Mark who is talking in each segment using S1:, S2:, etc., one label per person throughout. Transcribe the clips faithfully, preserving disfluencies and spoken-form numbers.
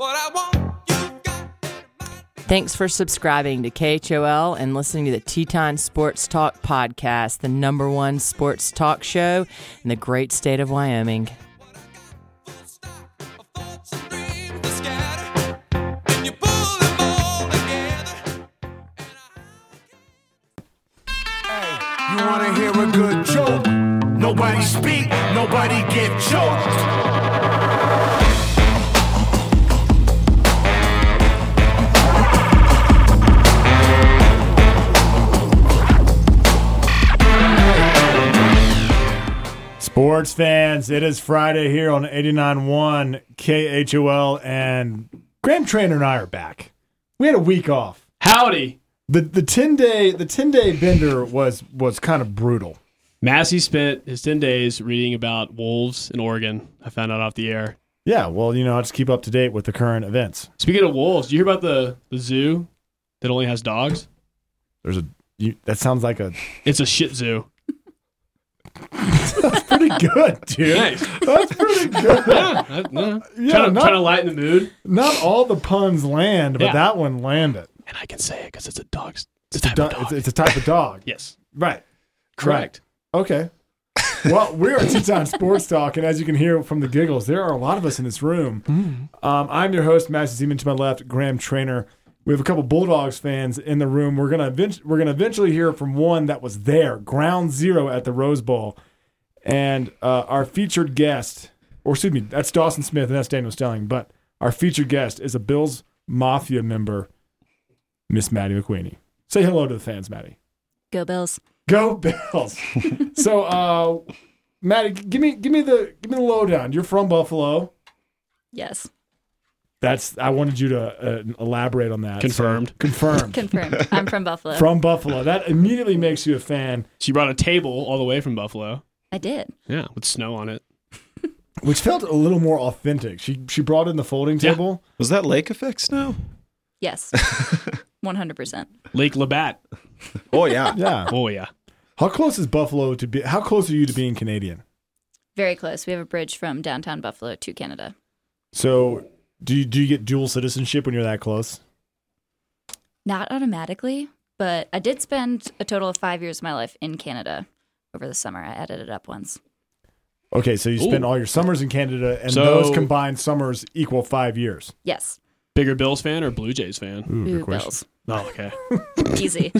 S1: what I want. You got
S2: Thanks for subscribing to K H O L and listening to the Teton Sports Talk podcast, the number one sports talk show in the great state of Wyoming.
S3: You wanna hear a good joke? Nobody speak, nobody get choked.
S4: Sports fans, it is Friday here on eighty-nine point one K H O L, and Graham Trainer and I are back. We had a week off.
S5: Howdy.
S4: The the ten day the ten day bender was was kind of brutal.
S5: Massey spent his ten days reading about wolves in Oregon. I found out off the air.
S4: Yeah, well, you know, I just keep up to date with the current events.
S5: Speaking of wolves, do you hear about the, the zoo that only has dogs?
S4: There's a you, that sounds like a
S5: It's a shit zoo.
S4: that's pretty good, dude.
S5: Nice.
S4: That's pretty good.
S5: Yeah, I- yeah.
S4: Yeah,
S5: trying, to,
S4: not-
S5: trying to lighten the mood.
S4: Not all the puns land, but
S5: Yeah.
S4: that one landed.
S5: And I can say it because it's a dog's it's
S4: It's
S5: a
S4: a,
S5: type
S4: do-
S5: of dog.
S4: it's, it's a type of dog.
S5: Yes.
S4: Right.
S5: Correct.
S4: Right. Okay. Well, we're at Teton Sports Talk, and as you can hear from the giggles, there are a lot of us in this room.
S5: Mm.
S4: Um, I'm your host, Master Zeman. To my left, Graham Trainer. We have a couple Bulldogs fans in the room. We're gonna event- we're gonna eventually hear from one that was there, ground zero at the Rose Bowl, and uh, our featured guest, or excuse me, that's Dawson Smith and that's Daniel Stelling. But our featured guest is a Bills Mafia member, Miss Maddie McQueenie. Say hello to the fans, Maddie.
S6: Go Bills.
S4: Go Bills. So, uh, Maddie, give me give me the give me the lowdown. You're from Buffalo.
S6: Yes.
S4: That's I wanted you to uh, elaborate on that.
S5: Confirmed.
S4: So, confirmed.
S6: Confirmed. I'm from Buffalo.
S4: From Buffalo. That immediately makes you a fan,
S5: She brought a table all the way from Buffalo.
S6: I did.
S5: Yeah, with snow on it.
S4: which felt a little more authentic. She she brought in the folding
S5: Yeah.
S4: table.
S7: Was that lake effect snow?
S6: Yes. one hundred percent.
S5: Lake Labatt.
S7: Oh, yeah.
S4: Yeah.
S5: Oh, yeah.
S4: How close is Buffalo to be? How close are you to being Canadian?
S6: Very close. We have a bridge from downtown Buffalo to Canada.
S4: So do you, do you get dual citizenship when you're that close?
S6: Not automatically, but I did spend a total of five years of my life in Canada over the summer. I added it up once.
S4: Okay, so you spend
S5: Ooh.
S4: all your summers in Canada, and
S5: So-
S4: those combined summers equal five years.
S6: Yes.
S5: Bigger Bills fan or Blue Jays fan?
S4: Ooh,
S6: Ooh,
S4: good question.
S6: Bills.
S5: Oh, okay.
S6: Easy.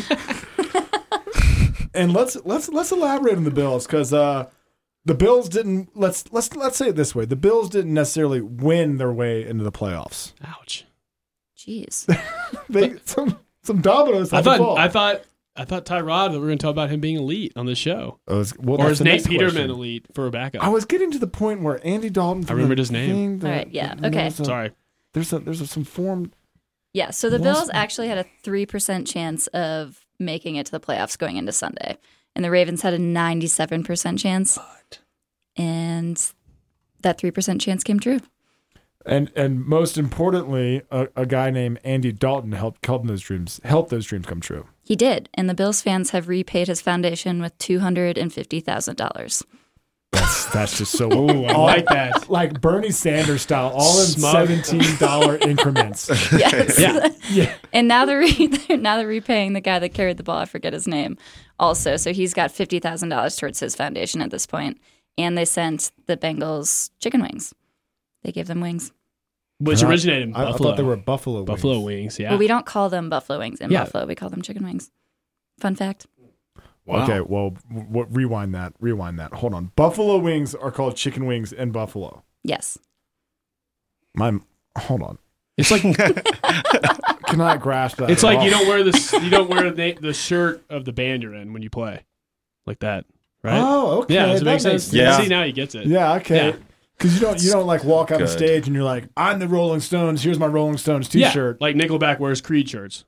S4: And let's let's let's elaborate on the Bills because uh, the Bills didn't. Let's let's let's say it this way: the Bills didn't necessarily win their way into the playoffs.
S5: Ouch.
S6: Jeez.
S4: They some some dominoes.
S5: I
S4: had to
S5: thought,
S4: fall.
S5: I thought, I thought Tyrod that we were going to talk about him being elite on this show,
S4: Oh, it's- well,
S5: or
S4: that's
S5: is
S4: the
S5: Nate
S4: next
S5: Peterman
S4: question.
S5: elite for a backup?
S4: I was getting to the point where Andy Dalton. from
S5: remembered
S4: the
S5: his name.
S4: thing that-
S6: All right, yeah,
S4: you know,
S6: okay.
S4: there's a-
S5: Sorry.
S4: There's a there's a, some form.
S6: Yeah, so the
S4: Lost
S6: Bills
S4: me.
S6: actually had a three percent chance of making it to the playoffs going into Sunday. And the Ravens had a ninety-seven percent chance. And that three percent chance came true.
S4: And and most importantly, a, a guy named Andy Dalton helped help those dreams help those dreams come true.
S6: He did. And the Bills fans have repaid his foundation with two hundred fifty thousand dollars.
S4: That's that's just so.
S5: Ooh, I
S4: all-
S5: like that.
S4: Like Bernie Sanders style, all in
S5: Smug.
S4: seventeen dollar increments.
S6: Yes.
S5: Yeah.
S4: Yeah.
S6: And now they're, re- now they're repaying the guy that carried the ball. I forget his name also. So he's got fifty thousand dollars towards his foundation at this point. And they sent the Bengals chicken wings. They gave them wings.
S5: Which
S4: I-
S5: originated in
S4: I, I
S5: Buffalo.
S4: thought they were buffalo.
S5: Buffalo
S4: wings.
S5: wings. Yeah.
S6: Well, we don't call them buffalo wings in
S5: Yeah.
S6: Buffalo. We call them chicken wings. Fun fact.
S7: Wow.
S4: Okay, well, w- w- rewind that. Rewind that. Hold on. Buffalo wings are called chicken wings in Buffalo.
S6: Yes.
S4: My, hold on.
S5: It's like
S4: Cannot grasp that.
S5: it's
S4: at
S5: like
S4: all.
S5: you don't wear this. You don't wear the, the shirt of the band you're in when you play, like that, right?
S4: Oh, okay.
S5: yeah. Does it
S4: that
S5: make sense?
S4: makes
S7: Yeah.
S5: See, now he gets it.
S4: Yeah, okay.
S5: Yeah.
S4: Because you don't you don't like walk on the
S7: Good.
S4: stage and you're like, I'm the Rolling Stones. Here's my Rolling Stones
S5: Yeah,
S4: T-shirt.
S5: like Nickelback wears Creed shirts.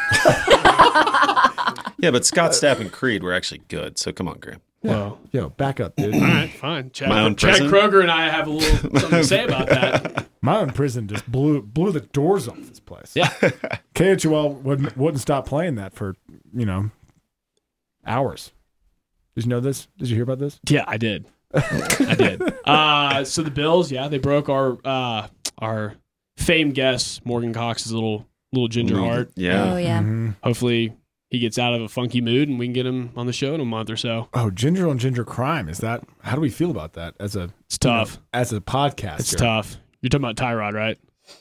S7: Yeah, but Scott Stapp and Creed were actually good. So come on, Graham.
S5: Well,
S4: Yo, back up, dude.
S5: all right, fine. Chad,
S7: My own
S5: Chad
S7: prison?
S5: Kroger and I have a little something to say about that.
S4: My own prison just blew blew the doors off this place.
S5: Yeah.
S4: K H O L wouldn't wouldn't stop playing that for you know hours. Did you know this? Did you hear about this?
S5: Yeah, I did. I did. Uh, so the Bills, yeah, they broke our uh, our famed guest Morgan Cox's little little ginger heart.
S7: Yeah.
S6: Oh yeah.
S4: Mm-hmm.
S5: Hopefully he gets out of a funky mood and we can get him on the show in a month or so.
S4: Oh, ginger on ginger crime. Is that, how do we feel about that as a,
S5: It's tough.
S4: you know, as a podcaster?
S5: It's tough. You're talking about Tyrod, right?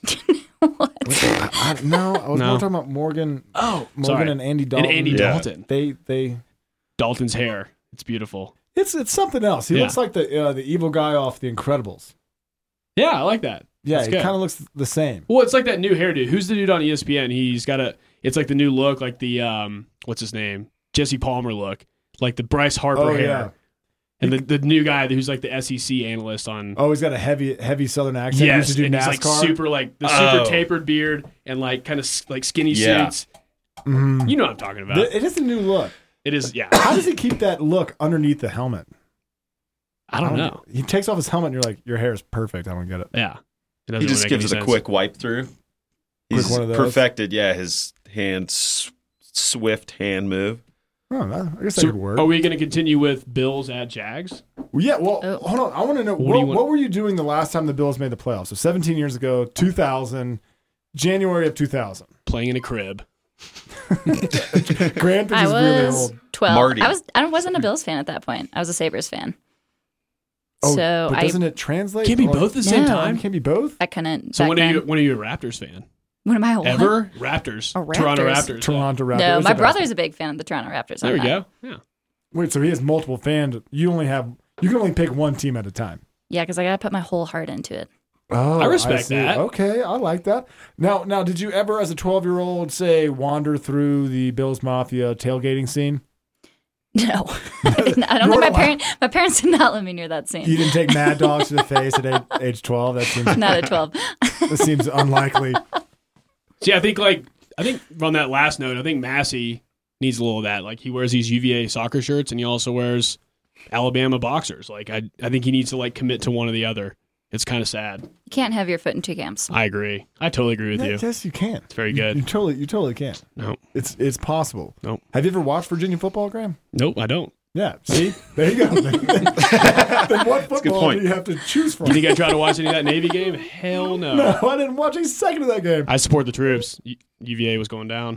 S4: I, I, no, I was
S5: No.
S4: more talking about Morgan,
S5: Oh,
S4: Morgan
S5: sorry.
S4: and Andy Dalton.
S5: And Andy
S7: Yeah.
S5: Dalton.
S4: They, they,
S5: Dalton's hair. It's beautiful.
S4: it's it's something else. He
S5: Yeah.
S4: looks like the uh, the evil guy off The Incredibles.
S5: Yeah, I like that.
S4: Yeah,
S5: That's
S4: he
S5: good.
S4: kind of looks the same.
S5: Well, it's like that new hairdo. Who's the dude on E S P N? He's got a. It's like the new look, like the um, what's his name? Jesse Palmer look, like the Bryce Harper
S4: Oh,
S5: hair.
S4: yeah.
S5: And the, the new guy who's like the S E C analyst on.
S4: Oh, he's got a heavy heavy Southern accent.
S5: yes,
S4: he used to do
S5: and
S4: NASCAR.
S5: he's like super like the super
S7: Oh.
S5: tapered beard and like kind of like skinny
S7: Yeah.
S5: suits.
S4: Mhm.
S5: You know what I'm talking about?
S4: Th- It is a new look.
S5: it is. Yeah.
S4: How does he keep that look underneath the helmet?
S5: I don't know.
S4: He takes off his helmet and you're like, your hair is perfect. I don't get it.
S5: Yeah. It doesn't
S7: He just
S5: really make
S7: gives
S5: any
S7: it a
S5: sense.
S7: quick wipe through. He's
S4: one of those?
S7: perfected, yeah, his hand, s- swift hand move.
S4: Oh, that, I guess that
S5: So
S4: could work.
S5: are we going to continue with Bills at Jags?
S4: Well, yeah, well,
S6: Oh.
S4: hold on. I want to know,
S5: What do
S4: what,
S5: you want-
S4: what were you doing the last time the Bills made the playoffs? So seventeen years ago, two thousand, January of two thousand.
S5: Playing in a crib.
S4: Grant thinks
S6: I
S4: he's really
S6: was
S4: old.
S6: twelve.
S7: Marty.
S6: I was. I wasn't a Bills fan at that point. I was a Sabres fan.
S4: Oh,
S6: so
S4: but
S6: I.
S4: doesn't it translate?
S5: Can't be
S4: Or-
S5: both at the same
S6: No.
S5: time.
S4: Can't be both?
S6: I couldn't.
S5: So
S6: back
S5: when are
S6: then.
S5: you when are you a Raptors fan?
S6: When am I old?
S5: Ever? Raptors.
S6: Oh,
S5: Toronto
S6: Raptors.
S5: Raptors. yeah.
S4: Toronto Raptors.
S6: No,
S4: Who's
S6: my
S4: the
S6: brother's
S4: best?
S6: a big fan of the Toronto Raptors.
S5: There
S6: I'm
S5: we
S6: not.
S5: go. Yeah.
S4: Wait, so he has multiple fans. You only have, you can only pick one team at a time.
S6: Yeah, because I gotta put my whole heart into it.
S4: Oh,
S5: I respect
S4: see.
S5: that.
S4: Okay, I like that. Now, now, did you ever, as a twelve-year-old, say wander through the Bills Mafia tailgating scene?
S6: No, I don't
S4: You
S6: think
S4: weren't
S6: my
S4: allowed-
S6: parent. My parents did not let me near that
S4: You
S6: scene.
S4: didn't take Mad Dogs to the face at age, age twelve. That seems
S6: Not at twelve.
S4: that seems unlikely.
S5: See, I think like I think on that last note, I think Massey needs a little of that. Like he wears these U V A soccer shirts and he also wears Alabama boxers. Like I I think he needs to like commit to one or the other. It's kind of sad.
S6: You can't have your foot in two camps.
S5: I agree. I totally agree with
S4: Yeah,
S5: you.
S4: yes, you can.
S5: It's very
S4: You,
S5: good.
S4: you totally, you totally can.
S5: No.
S4: It's it's possible.
S5: Nope.
S4: Have you ever watched Virginia football, Graham?
S5: Nope, I don't.
S4: Yeah. See, there you go. then what football
S7: point.
S4: do you have to choose from?
S5: You think I tried to watch any of that Navy game? Hell no.
S4: No, I didn't watch a second of that game.
S5: I support the troops. U- UVA was going down.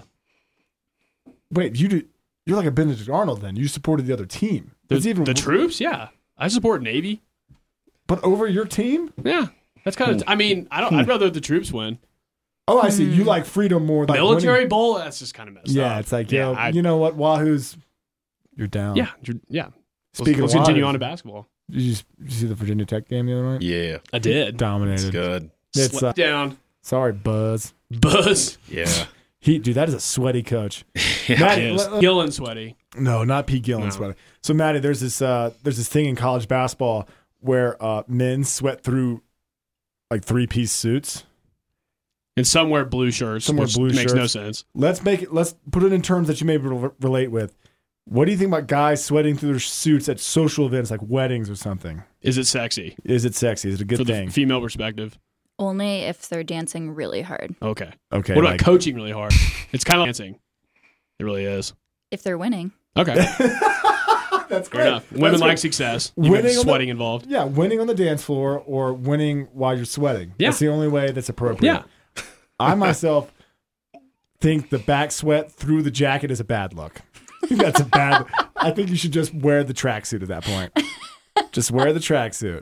S4: Wait, you do? You're like a Benedict Arnold then. You supported the other team.
S5: The,
S4: That's even
S5: the troops? Yeah. I support Navy.
S4: But over your team?
S5: Yeah. That's kind of I mean, I don't I'd rather the troops win.
S4: Oh, I see. You like freedom more. Like
S5: Military
S4: winning.
S5: bowl, that's just kind of messed up.
S4: Yeah, it's like,
S5: yeah,
S4: yo,
S5: I-
S4: you know what? Wahoo's, you're down.
S5: yeah, you're- yeah.
S4: Speaking
S5: let's,
S4: of
S5: let's continue
S4: Wahoos,
S5: on to basketball.
S4: Did you, did you see the Virginia Tech game the other night?
S7: Yeah,
S5: I did.
S7: it's
S4: Dominated.
S7: good.
S4: It's uh,
S5: Slept down.
S4: sorry, Buzz.
S5: Buzz.
S7: Yeah.
S4: He, dude, that is a sweaty coach.
S7: Yeah.
S4: Maddie,
S5: It is.
S4: let- let-
S5: Gill and sweaty.
S4: No, not Pete Gillen
S5: No.
S4: sweaty. So, Maddie, there's this uh, there's this thing in college basketball where uh, men sweat through like three piece suits.
S5: And some wear blue shirts,
S4: Some wear
S5: which
S4: blue
S5: makes no
S4: shirts.
S5: sense.
S4: Let's make it. Let's put it in terms that you may re- relate with. What do you think about guys sweating through their suits at social events like weddings or something?
S5: Is it sexy?
S4: Is it sexy? Is it a good
S5: For
S4: thing?
S5: the female perspective.
S6: Only if they're dancing really hard.
S5: Okay.
S4: okay.
S5: What about
S4: like-
S5: coaching really hard? It's kind of dancing. It really is.
S6: If they're winning.
S5: Okay.
S4: That's
S5: Fair
S4: great.
S5: enough. Women
S4: That's
S5: like
S4: great.
S5: success. You
S4: Winning
S5: got
S4: on the-
S5: sweating involved.
S4: Yeah, winning on the dance floor or winning while you're sweating.
S5: Yeah.
S4: That's the only way that's appropriate.
S5: Yeah.
S4: I myself think the back sweat through the jacket is a bad look. I think that's a bad. I think you should just wear the tracksuit at that point. Just wear the tracksuit.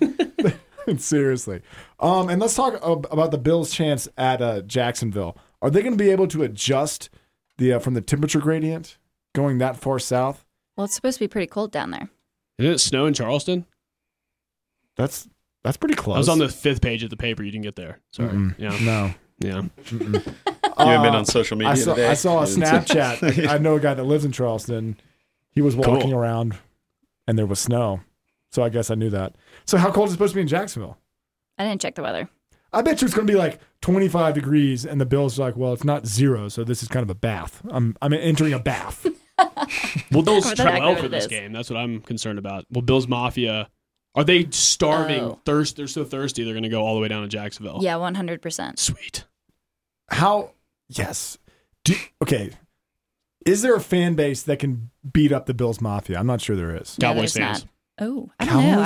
S4: Seriously. Um, and let's talk ab- about the Bills' chance at uh, Jacksonville. Are they going to be able to adjust the uh, from the temperature gradient going that far south?
S6: Well, it's supposed to be pretty cold down there.
S5: Didn't it snow in Charleston?
S4: That's that's pretty close.
S5: I was on the fifth page of the paper. You didn't get there. Sorry.
S4: Mm-mm.
S5: Yeah.
S4: No.
S5: Yeah.
S7: You haven't been
S4: Uh,
S7: on social media
S4: I saw,
S7: today?
S4: I saw a Snapchat. I know a guy that lives in Charleston. He was walking
S5: Cool.
S4: around and there was snow. So I guess I knew that. So how cold is it supposed to be in Jacksonville?
S6: I didn't check the weather.
S4: I bet you it's going to be like twenty-five degrees and the Bills are like, well, it's not zero, so this is kind of a bath. I'm I'm entering a bath.
S5: Well, Bills
S6: Or
S5: try
S6: that's
S5: well
S6: what
S5: for
S6: it
S5: this
S6: is.
S5: game. That's what I'm concerned about. Well, Bills Mafia, are they starving?
S6: Oh.
S5: Thirst? They're so thirsty. They're going to go all the way down to Jacksonville.
S6: Yeah, one hundred percent.
S5: Sweet.
S4: How? Yes. Do, okay. Is there a fan base that can beat up the Bills Mafia? I'm not sure there is.
S6: No,
S5: Cowboys
S6: there's
S5: fans.
S6: not. Oh, I don't know.
S4: Cowboys
S6: I don't think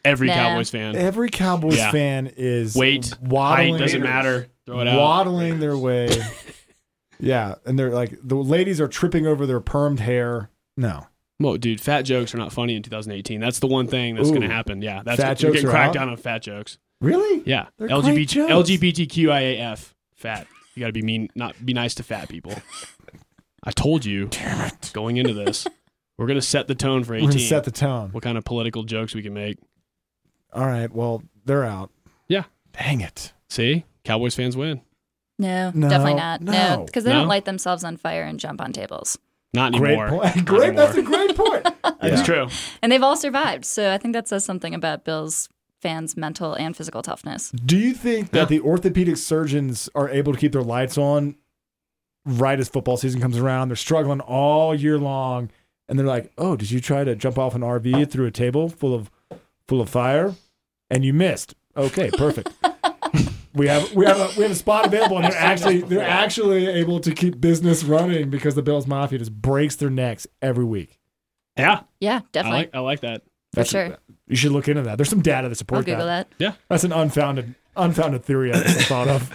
S5: Every
S6: Nah.
S5: Cowboys fan.
S4: Every Cowboys
S5: Yeah.
S4: fan is
S5: Weight,
S4: waddling,
S5: height doesn't matter. Throw it out.
S4: waddling their way. Yeah, and they're like the ladies are tripping over their permed hair. No,
S5: Well, dude, fat jokes are not funny in two thousand eighteen. That's the one thing that's
S4: Ooh.
S5: going to happen. Yeah, that's
S4: Fat
S5: we're
S4: jokes
S5: getting
S4: are
S5: cracked
S4: out?
S5: down on fat jokes.
S4: really?
S5: Yeah,
S4: They're
S5: L G B T
S4: great jokes.
S5: L G B T Q I A F fat. You got to be mean, not be nice to fat people. I told you. Damn it. Going into this, we're going to set the tone for
S4: We're gonna
S5: eighteen.
S4: set the tone.
S5: What kind of political jokes we can make?
S4: All right. Well, they're out.
S5: Yeah.
S4: Dang it.
S5: See, Cowboys fans win.
S6: No,
S4: No,
S6: definitely not.
S4: no.
S6: No, because they
S5: No?
S6: don't light themselves on fire and jump on tables.
S5: Not
S4: Great
S5: anymore.
S4: point.
S5: Not
S4: Great. That's a
S5: anymore.
S4: great point.
S5: It's
S4: Yeah.
S5: true.
S6: And they've all survived. So I think that says something about Bills fans' mental and physical toughness.
S4: Do you think that
S5: Yeah.
S4: the orthopedic surgeons are able to keep their lights on right as football season comes around? They're struggling all year long, and they're like, "Oh, did you try to jump off an R V through a table full of full of fire, and you missed? Okay, perfect. we have we have a, we have a spot available, and they're actually they're actually able to keep business running because the Bills Mafia just breaks their necks every week.
S5: Yeah,
S6: Yeah,
S5: I
S6: definitely.
S5: like I like that.
S6: For sure.
S4: You should look into that. There's some data to
S6: I'll
S4: support
S6: Google that.
S5: Yeah.
S4: That's an unfounded unfounded theory I just thought of.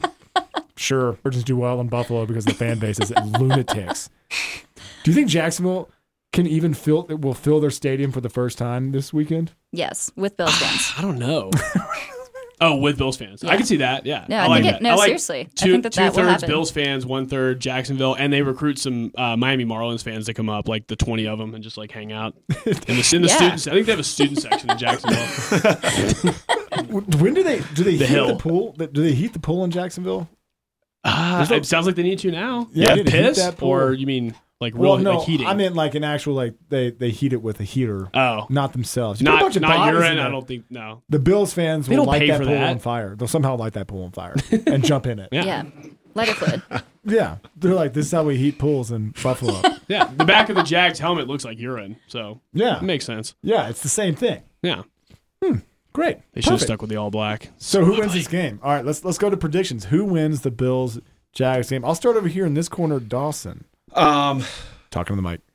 S4: Sure, surgeons do well in Buffalo because the fan base is lunatics. Do you think Jacksonville can even fill will fill their stadium for the first time this weekend?
S6: Yes, with Bills fans.
S5: I don't know. Oh, with Bills fans, I
S6: Yeah.
S5: can see that. Yeah,
S6: No, I,
S5: like
S6: think
S5: that.
S6: it, no,
S5: I like
S6: seriously.
S5: Two,
S6: I think that that will
S5: two-thirds
S6: happen.
S5: Bills fans, one-third Jacksonville, and they recruit some uh, Miami Marlins fans to come up, like the twenty of them, and just like hang out in the, in the
S6: Yeah.
S5: students. I think they have a student section in Jacksonville.
S4: When do they do they
S5: The
S4: heat
S5: Hill.
S4: the pool? Do they heat the pool in Jacksonville?
S5: Ah,
S4: There's no-
S5: it sounds like they need to now.
S4: Yeah,
S5: Yeah,
S4: they need to heat
S5: piss,
S4: that pool.
S5: or you mean like
S4: Well,
S5: really
S4: no,
S5: like heating?
S4: I meant like an actual like they they heat it with a heater,
S5: oh,
S4: not themselves. You put a
S5: not
S4: bunch of
S5: not
S4: bodies in
S5: urine.
S4: there.
S5: I don't think no.
S4: The Bills fans
S5: They
S4: will
S5: don't
S4: light
S5: pay
S4: that
S5: for
S4: pool
S5: that.
S4: on fire. They'll somehow light that pool on fire and jump in it.
S5: Yeah.
S6: Yeah. Lighter fluid.
S4: Yeah, they're like, this is how we heat pools in Buffalo.
S5: Yeah, the back of the Jags helmet looks like urine, so
S4: Yeah,
S5: it makes sense.
S4: yeah, it's the same thing.
S5: Yeah,
S4: Great.
S5: they should have
S4: Perfect.
S5: stuck with the all black.
S4: So who wins this game? All right, let's let's go to predictions. Who wins the Bills Jags game? I'll start over here in this corner, Dawson.
S7: Um,
S4: Talking to the mic.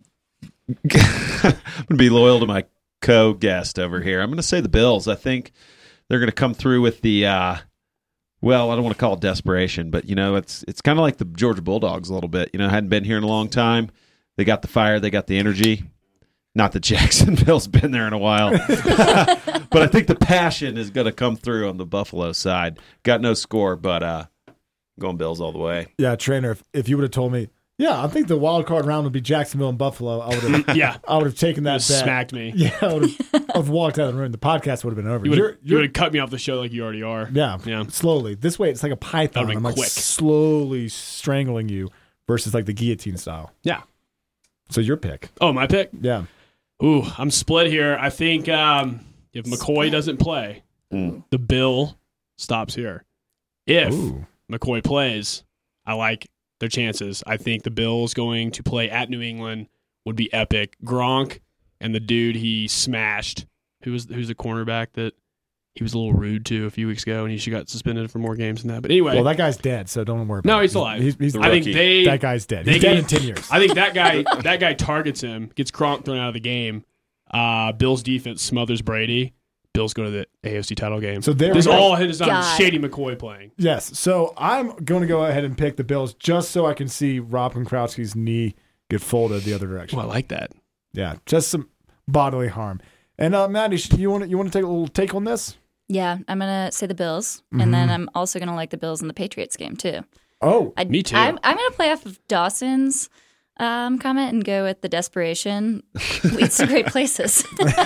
S7: I'm going to be loyal to my co-guest over here. I'm going to say the Bills. I think they're going to come through with the, uh, well, I don't want to call it desperation, but, you know, it's it's kind of like the Georgia Bulldogs a little bit. You know, hadn't been here in a long time. They got the fire. They got the energy. Not that Jacksonville's been there in a while. But I think the passion is going to come through on the Buffalo side. Got no score, but uh, going Bills all the way.
S4: Yeah, trainer. If, if you would have told me, yeah, I think the wild card round would be Jacksonville and Buffalo, I would have.
S5: Yeah,
S4: I would have taken that
S5: you
S4: bet.
S5: smacked me.
S4: Yeah, I would have, I would have walked out of the room. The podcast would have been over.
S5: You would
S4: You're-
S5: have
S4: you're-
S5: cut me off the show like you already are.
S4: yeah,
S5: Yeah.
S4: slowly. This way, it's like a python.
S5: That'd
S4: I'm
S5: been
S4: like
S5: quick.
S4: slowly strangling you versus like the guillotine style.
S5: Yeah.
S4: So your pick.
S5: Oh, my pick.
S4: Yeah.
S5: Ooh, I'm split here. I think um, if McCoy doesn't play,
S7: Mm.
S5: the bill stops here. If
S4: Ooh.
S5: McCoy plays, I like their chances. I think the Bills going to play at New England would be epic. Gronk and the dude he smashed, who was who's the cornerback that he was a little rude to a few weeks ago, and he should got suspended for more games than that. But anyway,
S4: Well, that guy's dead, so don't worry about it.
S5: no, he's alive.
S4: He's, he's
S7: The
S5: I think
S7: rookie.
S5: they
S4: that guy's dead.
S5: they
S4: He's dead in
S5: get-
S4: ten years.
S5: I think that guy that guy targets him, gets Gronk thrown out of the game. Uh, Bills defense smothers Brady. Bills go to the A F C title game.
S4: So there
S5: this
S4: we go.
S5: all is on
S6: God.
S5: Shady McCoy playing.
S4: Yes. So I'm going to go ahead and pick the Bills just so I can see Rob Gronkowski's knee get folded the other direction.
S5: Oh, I like that.
S4: Yeah, just some bodily harm. And uh, Maddie, sh- you want to, you want to take a little take on this?
S6: Yeah, I'm going to say the Bills. And
S4: Mm-hmm.
S6: then I'm also going to like the Bills and the Patriots game, too.
S4: Oh,
S6: I,
S5: Me too.
S6: I'm, I'm going to play off of Dawson's um, comment and go with the desperation leads to great places.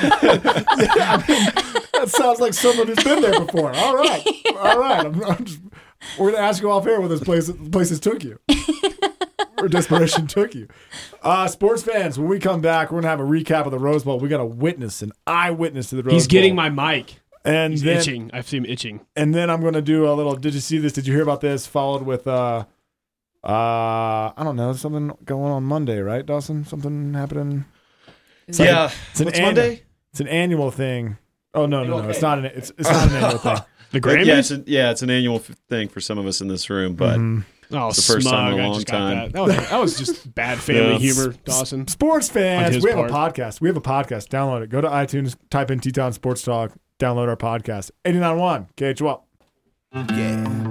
S4: that sounds like someone who's been there before. All right, all right. I'm, I'm just, we're going to ask you off air where those places places took you, where desperation took you. Uh, sports fans, when we come back, we're going to have a recap of the Rose Bowl. We got a witness, an eyewitness to the Rose Bowl.
S5: He's getting my mic.
S4: and
S5: He's
S4: then,
S5: itching. I see him itching.
S4: And then I'm going to do a little. Did you see this? Did you hear about this? Followed with. Uh, uh, I don't know, something going on Monday, right, Dawson? Something happening. It's like-
S7: Yeah.
S4: it's an
S7: What's
S4: annu-
S7: Monday?
S4: It's an annual thing. Oh no, no, no! It's not an. It's it's not an annual thing.
S5: The
S7: Yeah,
S5: Grammys?
S7: it's, a, yeah, it's an annual f- thing for some of us in this room, but
S4: Mhm.
S5: Oh,
S7: It's the first
S5: smug.
S7: time in a
S5: I
S7: long
S5: just got
S7: time.
S5: That. That, was, that was just bad family
S7: Yeah.
S5: humor, Dawson.
S4: Sports
S5: On
S4: fans,
S5: his
S4: we have
S5: part.
S4: a podcast. We have a podcast. Download it. Go to iTunes, type in Teton Sports Talk, download our podcast. eighty-nine point one K H O L.
S3: Yeah.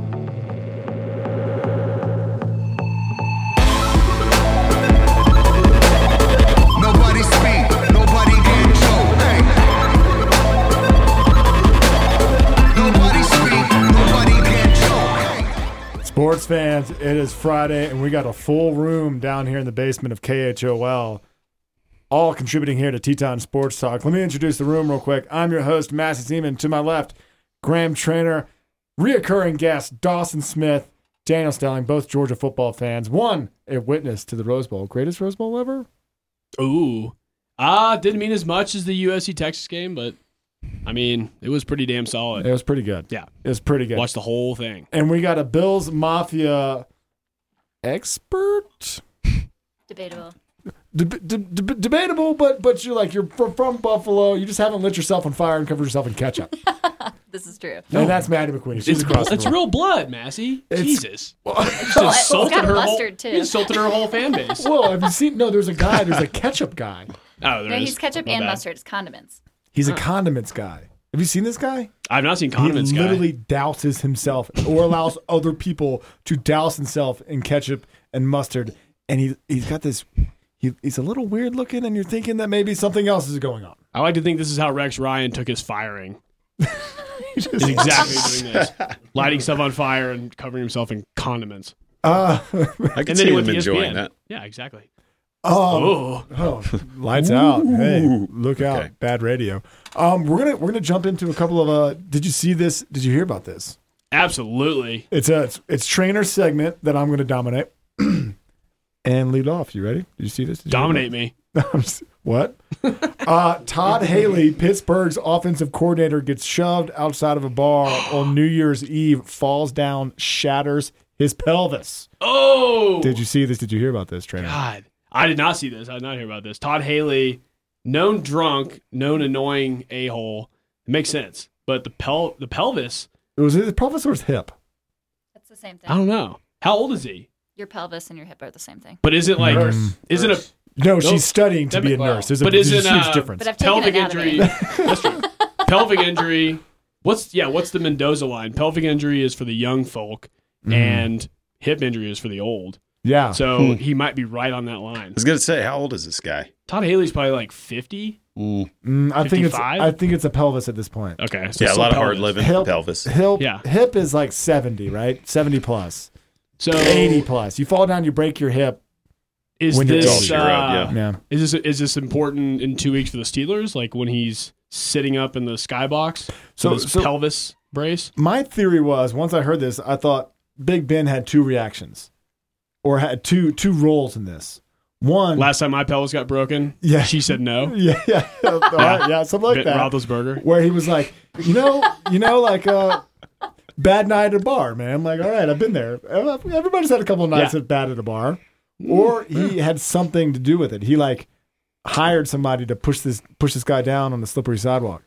S3: Nobody speak, nobody get choked. Hey. Nobody speak, nobody get choked. Hey.
S4: Sports fans, it is Friday, and we got a full room down here in the basement of K H O L, all contributing here to Teton Sports Talk. Let me introduce the room real quick. I'm your host, Massey Seaman. To my left, Graham Trainer, reoccurring guest, Dawson Smith, Daniel Stelling, both Georgia football fans. One, a witness to the Rose Bowl. Greatest Rose Bowl ever?
S5: Ooh. Ah, didn't mean as much as the U S C Texas game, but I mean, it was pretty damn solid.
S4: It was pretty good.
S5: Yeah.
S4: It was pretty good.
S5: Watched the whole thing.
S4: And we got a Bills Mafia expert?
S6: Debatable.
S4: Deb- deb- deb- debatable, but but you're like you're from, from Buffalo. You just haven't lit yourself on fire and covered yourself in ketchup.
S6: This is true.
S4: And that's Maddie McQueen. She's
S5: It's,
S4: across the
S5: it's
S4: room.
S5: real blood, Massey.
S4: It's-
S5: Jesus.
S6: Well,
S5: Just
S6: it's
S5: insulted
S6: got
S5: her
S6: mustard,
S5: whole,
S6: too.
S5: you insulted her whole fan base.
S4: Well, have you seen? No, there's a guy. There's a ketchup guy.
S5: Oh, there
S6: No,
S5: is.
S6: he's ketchup
S5: My
S6: and
S5: bad.
S6: mustard. It's condiments.
S4: He's a condiments guy. Have you seen this guy?
S5: I've not seen condiments
S4: he
S5: guy.
S4: literally douses himself or allows other people to douse himself in ketchup and mustard. And he he's got this. He, he's a little weird looking, and you're thinking that maybe something else is going on.
S5: I like to think this is how Rex Ryan took his firing. He's exactly doing this. Lighting stuff on fire and covering himself in condiments.
S4: Uh,
S7: I can
S5: And
S7: see
S5: then he
S7: him
S5: went to
S7: enjoying
S5: E S P N.
S7: that.
S5: Yeah, exactly.
S4: um,
S5: Oh.
S4: Oh, lights out! Hey, look out!
S7: Okay.
S4: Bad radio. Um, we're gonna we're gonna jump into a couple of. Uh, did you see this? Did you hear about this?
S5: Absolutely.
S4: It's a it's, it's trainer segment that I'm gonna dominate and lead off. You ready? Did you see this? Did you hear
S5: Dominate me.
S4: about- I'm s- what? uh, Todd Haley, Pittsburgh's offensive coordinator, gets shoved outside of a bar on New Year's Eve, falls down, shatters his pelvis.
S5: Oh.
S4: Did you see this? Did you hear about this, trainer?
S5: God. I did not see this. I did not hear about this. Todd Haley, known drunk, known annoying a-hole. It makes sense. But the pel- the pelvis,
S4: It was his pelvis or his hip?
S6: That's the same thing.
S5: I don't know. How old is he?
S6: Your pelvis and your hip are the same thing.
S5: But is it like,
S4: Nurse.
S5: is it a
S4: No,
S5: Nope.
S4: she's studying to
S5: That
S4: be a
S5: ma-
S4: nurse. There's a,
S5: but
S4: there's
S5: isn't,
S4: a huge
S5: uh,
S4: difference.
S6: But I've taken
S5: pelvic
S6: anatomy.
S5: injury? That's true. Pelvic injury. What's yeah? What's the Mendoza line? Pelvic injury is for the young folk, and hip injury is for the old.
S4: yeah.
S5: So he might be right on that line.
S7: I was going to say, how old is this guy?
S5: Todd Haley's probably like fifty.
S7: Mm.
S4: Mm, I think it's
S5: fifty-five?
S4: I think it's a pelvis at this point.
S5: Okay, so
S7: Yeah, a
S5: still
S7: lot of
S5: pelvis.
S7: hard living
S4: Hip-
S7: pelvis.
S4: Hip,
S5: Yeah.
S4: hip is like seventy, right? seventy plus.
S5: So
S4: eighty plus. You fall down, you break your hip.
S5: is
S4: when you're
S5: this
S7: It's all she wrote,
S5: uh,
S7: yeah.
S4: Yeah.
S5: is this is this important in two weeks for the Steelers? Like when he's sitting up in the skybox,
S4: So-
S5: so this
S4: so-
S5: pelvis brace.
S4: My theory was once I heard this, I thought Big Ben had two reactions, or had two two roles in this. One,
S5: Last time my pelvis got broken,
S4: Yeah.
S5: she said no.
S4: yeah, yeah, all right, yeah, something like
S5: Bit
S4: that.
S5: Roethlisberger.
S4: Where he was like, you know, you know, like uh, bad night at a bar, man. I'm like, all right, I've been there. Everybody's had a couple of nights
S5: Yeah.
S4: at bad at a bar, or he had something to do with it. He like hired somebody to push this push this guy down on the slippery sidewalk.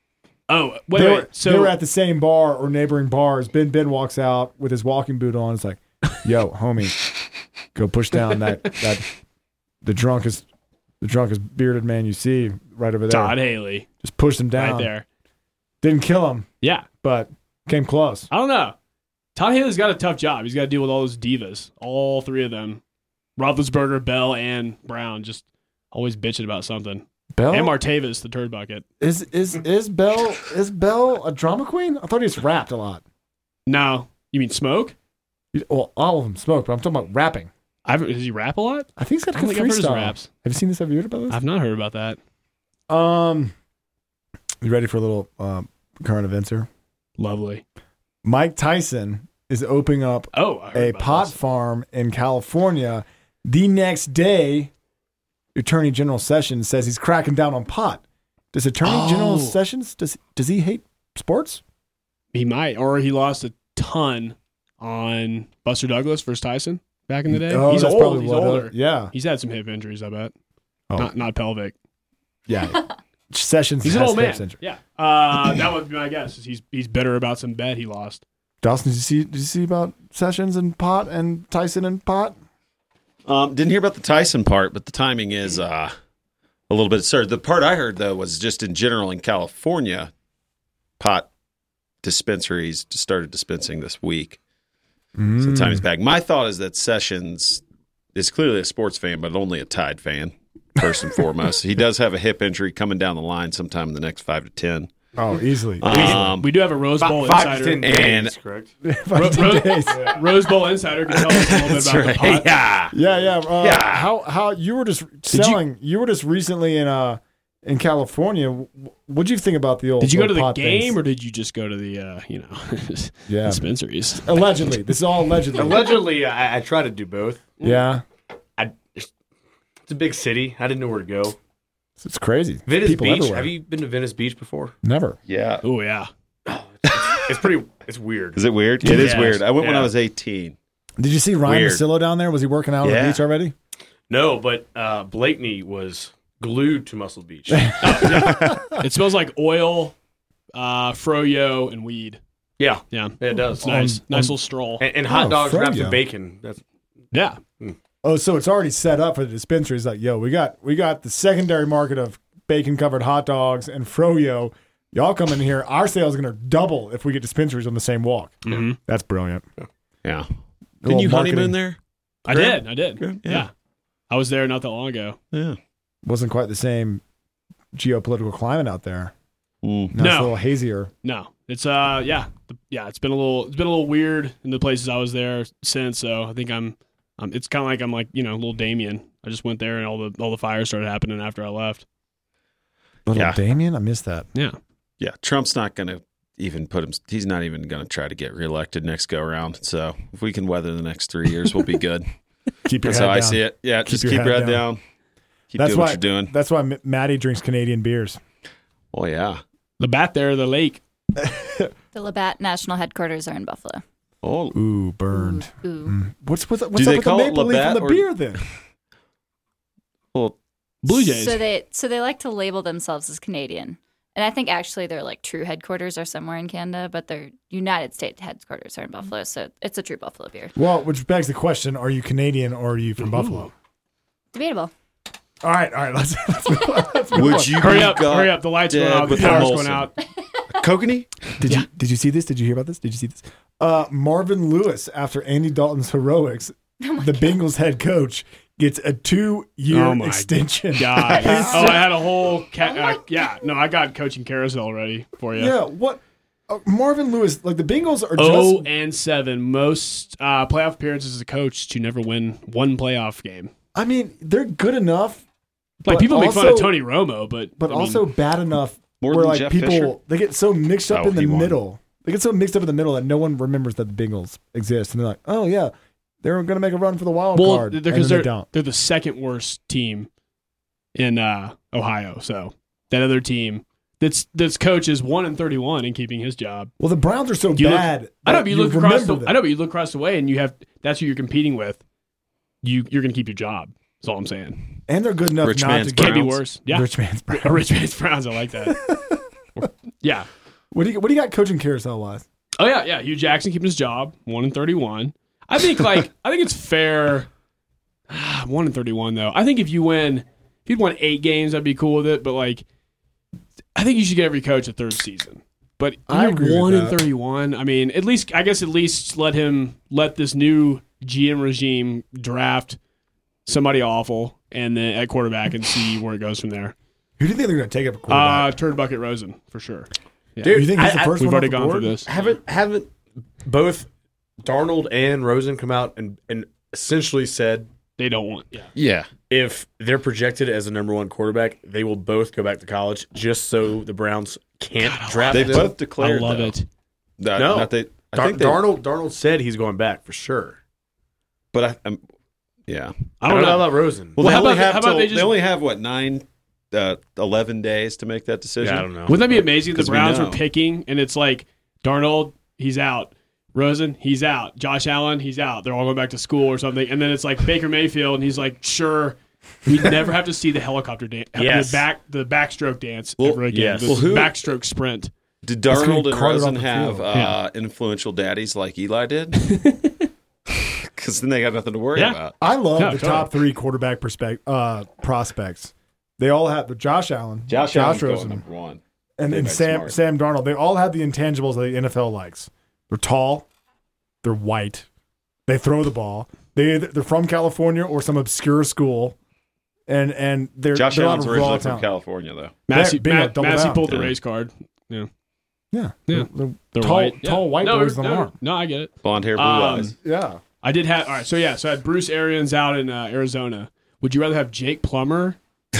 S5: Oh, wait,
S4: they,
S5: wait.
S4: were,
S5: So
S4: they were at the same bar or neighboring bars. Ben Ben walks out with his walking boot on. It's like, yo, homie, go push down that that the drunkest the drunkest bearded man you see right over there.
S5: Todd Haley,
S4: Just pushed him down.
S5: right there.
S4: Didn't kill him,
S5: Yeah,
S4: but came close.
S5: I don't know. Todd Haley's got a tough job. He's got to deal with all those divas, all three of them. Roethlisberger, Bell, and Brown, just always bitching about something.
S4: Bell
S5: And Martavis, the turd bucket.
S4: is is is Bell is Bell a drama queen? I thought he just rapped a lot.
S5: No, you mean Smoke?
S4: Well, all of them smoke, but I'm talking about rapping.
S5: I've, does he rap a lot?
S4: I think he's got
S5: I
S4: a
S5: don't
S4: good
S5: think I've heard his
S4: freestyle.
S5: raps.
S4: Have you seen this? Have you heard about this?
S5: I've not heard about that.
S4: Um, you ready for a little um, current events here?
S5: Lovely.
S4: Mike Tyson is opening up
S5: Oh, I heard
S4: a
S5: about
S4: pot
S5: this.
S4: farm in California. The next day, Attorney General Sessions says he's cracking down on pot. Does Attorney
S5: Oh.
S4: General Sessions does does he hate sports?
S5: He might, or he lost a ton on Buster Douglas versus Tyson back in the day.
S4: Oh,
S5: he's
S4: that's
S5: old.
S4: probably
S5: He's
S4: what, uh,
S5: older.
S4: yeah,
S5: He's had some hip injuries, I bet.
S4: Oh.
S5: Not not pelvic.
S4: yeah. Sessions
S5: He's an
S4: has
S5: old
S4: hip
S5: man.
S4: syndrome.
S5: Yeah. Uh, that would be my guess. Is he's he's bitter about some bet he lost.
S4: Dawson, did you see? Did you see about Sessions and Pot and Tyson and Pot?
S7: Um, didn't hear about the Tyson part, but the timing is uh, a little bit absurd. The part I heard, though, was just in general in California, pot dispensaries just started dispensing this week. Mm. So timing's back. My thought is that Sessions is clearly a sports fan, but only a Tide fan, first and foremost. He does have a hip injury coming down the line sometime in the next five to ten.
S4: Oh, easily.
S7: Um,
S5: We do have a Rose Bowl
S8: Five to
S5: insider.
S8: ten days,
S7: And-
S8: correct?
S5: Ro- Ro- Rose Bowl insider can tell us a little bit
S7: That's
S5: about
S7: right.
S5: the pot.
S7: Yeah.
S4: Yeah, yeah. Uh,
S7: Yeah.
S4: How how you were just selling? You, were just recently in uh in California. What did you think about the old?
S5: Did you go
S4: old
S5: to the
S4: pot
S5: game
S4: things?
S5: or did you just go to the uh, you know
S4: Yeah.
S5: dispensaries?
S4: Allegedly, this is all allegedly.
S8: Allegedly, I, I try to do both.
S4: Yeah,
S8: I, it's a big city. I didn't know where to go.
S4: it's crazy.
S8: Venice
S4: People
S8: Beach.
S4: everywhere.
S8: Have you been to Venice Beach before?
S4: Never.
S7: Yeah.
S5: Oh yeah.
S8: It's pretty. It's weird.
S7: Is it weird? It is
S8: Yes.
S7: weird. I went when I
S8: Yeah.
S7: was eighteen.
S4: Did you see Ryan
S7: Weird.
S4: Masillo down there? Was he working out on
S7: Yeah.
S4: the beach already?
S8: No, but uh, Blakeney was glued to Muscle Beach.
S5: It smells like oil, uh, froyo, and weed.
S8: yeah,
S5: Yeah,
S8: it does.
S5: it's nice.
S4: Um,
S5: nice
S4: um,
S5: little stroll.
S8: And, and hot
S4: Oh,
S8: dogs wrapped
S4: Froyo.
S8: in bacon. That's
S5: Yeah.
S4: Oh, so it's already set up for the dispensary. It's like, yo, we got we got the secondary market of bacon covered hot dogs and froyo. Y'all come in here. Our sales are going to double if we get dispensaries on the same walk.
S5: Mm-hmm.
S4: That's brilliant.
S7: Yeah.
S4: Little
S7: Didn't you
S4: marketing.
S7: honeymoon there?
S5: I
S7: Graham?
S5: did. I did.
S7: Good.
S5: Yeah.
S7: Yeah.
S5: I was there not that long ago.
S7: Yeah.
S4: Wasn't quite the same geopolitical climate out there.
S7: Mm.
S4: Now it's
S5: No.
S4: a little hazier.
S5: No, it's uh, yeah, The- yeah. It's been a little, it's been a little weird in the places I was there since. So I think I'm, um, it's kind of like I'm like you know, little Damien. I just went there and all the all the fires started happening after I left.
S4: Little
S7: Yeah.
S4: Damien, I missed that.
S5: Yeah.
S7: Yeah. Trump's not going to even put him, he's not even going to try to get reelected next go around. So if we can weather the next three years, we'll be good.
S4: Keep your
S7: That's
S4: head
S7: how I
S4: down.
S7: see it. Yeah.
S4: Keep
S7: just
S4: your
S7: keep
S4: head
S7: your head
S4: down.
S7: down. Keep
S4: That's
S7: doing
S4: why
S7: what you're doing.
S4: That's why M- Maddie drinks Canadian beers.
S7: Oh, yeah.
S5: The bat there, the lake.
S6: The Labatt National Headquarters are in Buffalo.
S7: Oh,
S4: Ooh, burned.
S6: Ooh.
S4: Mm. What's with what's
S7: Do
S4: up
S7: they
S4: with the
S7: call it
S4: maple leaf in
S7: Labatt
S4: the
S7: or-
S4: beer then?
S7: well,
S5: Blue Jays.
S6: So they so they like to label themselves as Canadian. And I think actually their like true headquarters are somewhere in Canada, but their United States headquarters are in Buffalo. So it's a true Buffalo beer.
S4: Well, which begs the question: are you Canadian or are you from Buffalo?
S6: Debatable.
S4: All right, all right. Let's, let's move on. Let's move
S7: would
S4: on.
S7: you
S5: hurry
S7: be
S5: up,
S7: got
S5: hurry up. The lights
S7: dead
S5: going out. The
S7: with
S5: power's
S7: Molson?
S5: going out.
S7: Kokanee?
S4: Did
S5: Yeah.
S4: you did you see this? Did you hear about this? Did you see this? Uh, Marvin Lewis, after Andy Dalton's heroics, the Bengals head coach gets a two-year
S5: Oh my
S4: extension.
S5: God. Oh, I had a whole ca- uh, yeah. No, I got coaching carousel ready for you.
S4: Yeah. What? Uh, Marvin Lewis, like the Bengals are
S5: Oh
S4: just.
S5: and seven, most uh, playoff appearances as a coach to never win one playoff game.
S4: I mean, they're good enough,
S5: Like
S4: But
S5: people make fun of
S4: also-
S5: Tony Romo, but
S4: but
S5: I mean,
S4: also bad enough
S7: More
S4: where
S7: than
S4: like
S7: Jeff
S4: people
S7: Fisher?
S4: they get so mixed up
S7: Oh,
S4: in the
S7: he won.
S4: middle. They get so mixed up in the middle that no one remembers that the Bengals exist, and they're like, "Oh yeah, they're going to make a run for the wild
S5: well,
S4: card," and
S5: because
S4: then
S5: they're
S4: they don't.
S5: they're the second worst team in uh, Ohio. So that other team that's that's coach is one and thirty one in keeping his job.
S4: Well, the Browns are so
S5: You look-
S4: bad.
S5: I know,
S4: that
S5: but you look across
S4: remember
S5: the
S4: them.
S5: I know, but you look across the way and you have that's who you're competing with. You you're going to keep your job. That's all I'm saying.
S4: and they're good enough
S7: Rich
S4: not
S7: man's
S4: to
S5: Can't
S4: get
S5: be
S7: Browns.
S5: worse. Yeah,
S4: Rich man's Browns.
S5: A rich man's Browns. I like that. Yeah.
S4: What do you what do you got coaching carousel wise?
S5: Oh yeah, yeah. Hugh Jackson keeping his job, one and thirty-one. I think like I think it's fair. One and thirty-one though. I think if you win, if you'd won eight games, I'd be cool with it. But like, I think you should get every coach a third season. But
S4: I
S5: you're
S4: agree with
S5: one and
S4: that.
S5: thirty-one. I mean, at least I guess at least let him let this new G M regime draft somebody awful and then at quarterback and see where it goes from there.
S4: Who do you think they're going to take up a
S5: Uh,
S4: quarterback?
S5: Turd Bucket Rosen for sure. Yeah.
S8: Dude,
S4: you think he's
S8: I-
S4: the
S8: I-
S4: first
S5: We've
S4: one
S5: already
S4: off the
S5: gone
S4: board?
S5: through this.
S8: haven't haven't both Darnold and Rosen come out and, and essentially said
S5: They don't want. Yeah.
S7: Yeah.
S8: if they're projected as the number one quarterback, they will both go back to college just so the Browns can't draft
S7: They've
S8: them.
S7: both
S5: I
S7: declared.
S5: love
S7: though.
S5: it.
S7: That-
S8: No.
S7: Not they, I
S8: Dar-
S7: think they,
S8: Darnold Darnold said he's going back for sure.
S7: but I, I'm, yeah.
S5: I don't know.
S8: about Rosen.
S7: Well,
S5: Well,
S7: they
S5: how
S7: only
S5: about-
S7: have
S5: how about
S7: till-
S5: they
S7: they,
S5: just-
S7: only have what nine, uh, eleven days to make that decision.
S8: yeah, I don't know.
S5: Wouldn't that be amazing? if The
S7: 'Cause we
S5: Browns
S7: know.
S5: were picking, and it's like Darnold, he's out. Rosen, he's out. Josh Allen, he's out. They're all going back to school or something. And then it's like Baker Mayfield, and he's like, sure, we never have to see the helicopter dance,
S8: Yes.
S5: the back, the backstroke dance
S7: Well,
S5: ever again.
S8: yes.
S5: The
S7: Well, who-
S5: backstroke sprint.
S7: Did
S4: It's gonna
S7: Darnold
S4: be
S7: and
S4: carted
S7: Rosen
S4: off the
S7: have
S4: field.
S7: uh, influential daddies like Eli did? Because then they got nothing to worry
S5: Yeah.
S7: about.
S4: I love
S5: No,
S4: the
S5: totally.
S4: top three quarterback perspec- uh, prospects. They all have Josh Allen,
S7: Josh, Allen's going
S4: Rosen,
S7: number one.
S4: and,
S7: They
S4: and
S7: make
S4: Sam
S7: smart.
S4: Sam Darnold. They all have the intangibles that the N F L likes. They're tall, they're white, they throw the ball. They they're from California or some obscure school, and and they're
S7: Josh
S4: they're a lot
S7: Allen's
S4: of
S7: originally
S4: raw
S7: from
S4: talent.
S7: California, though.
S5: Massey,
S4: Bingo,
S5: Matt,
S4: double
S5: Massey
S4: down.
S5: pulled the
S7: Yeah.
S5: race card. Yeah.
S4: Yeah,
S5: Yeah.
S4: They're,
S5: They're
S4: tall,
S5: white.
S4: tall
S5: Yeah.
S4: white
S5: no,
S4: boys in the
S5: no,
S4: arm.
S5: No, I get it.
S7: Blonde hair, blue
S5: Um,
S7: eyes.
S4: Yeah,
S5: I did have all right. So yeah, so I had Bruce Arians out in uh, Arizona. Would you rather have Jake Plummer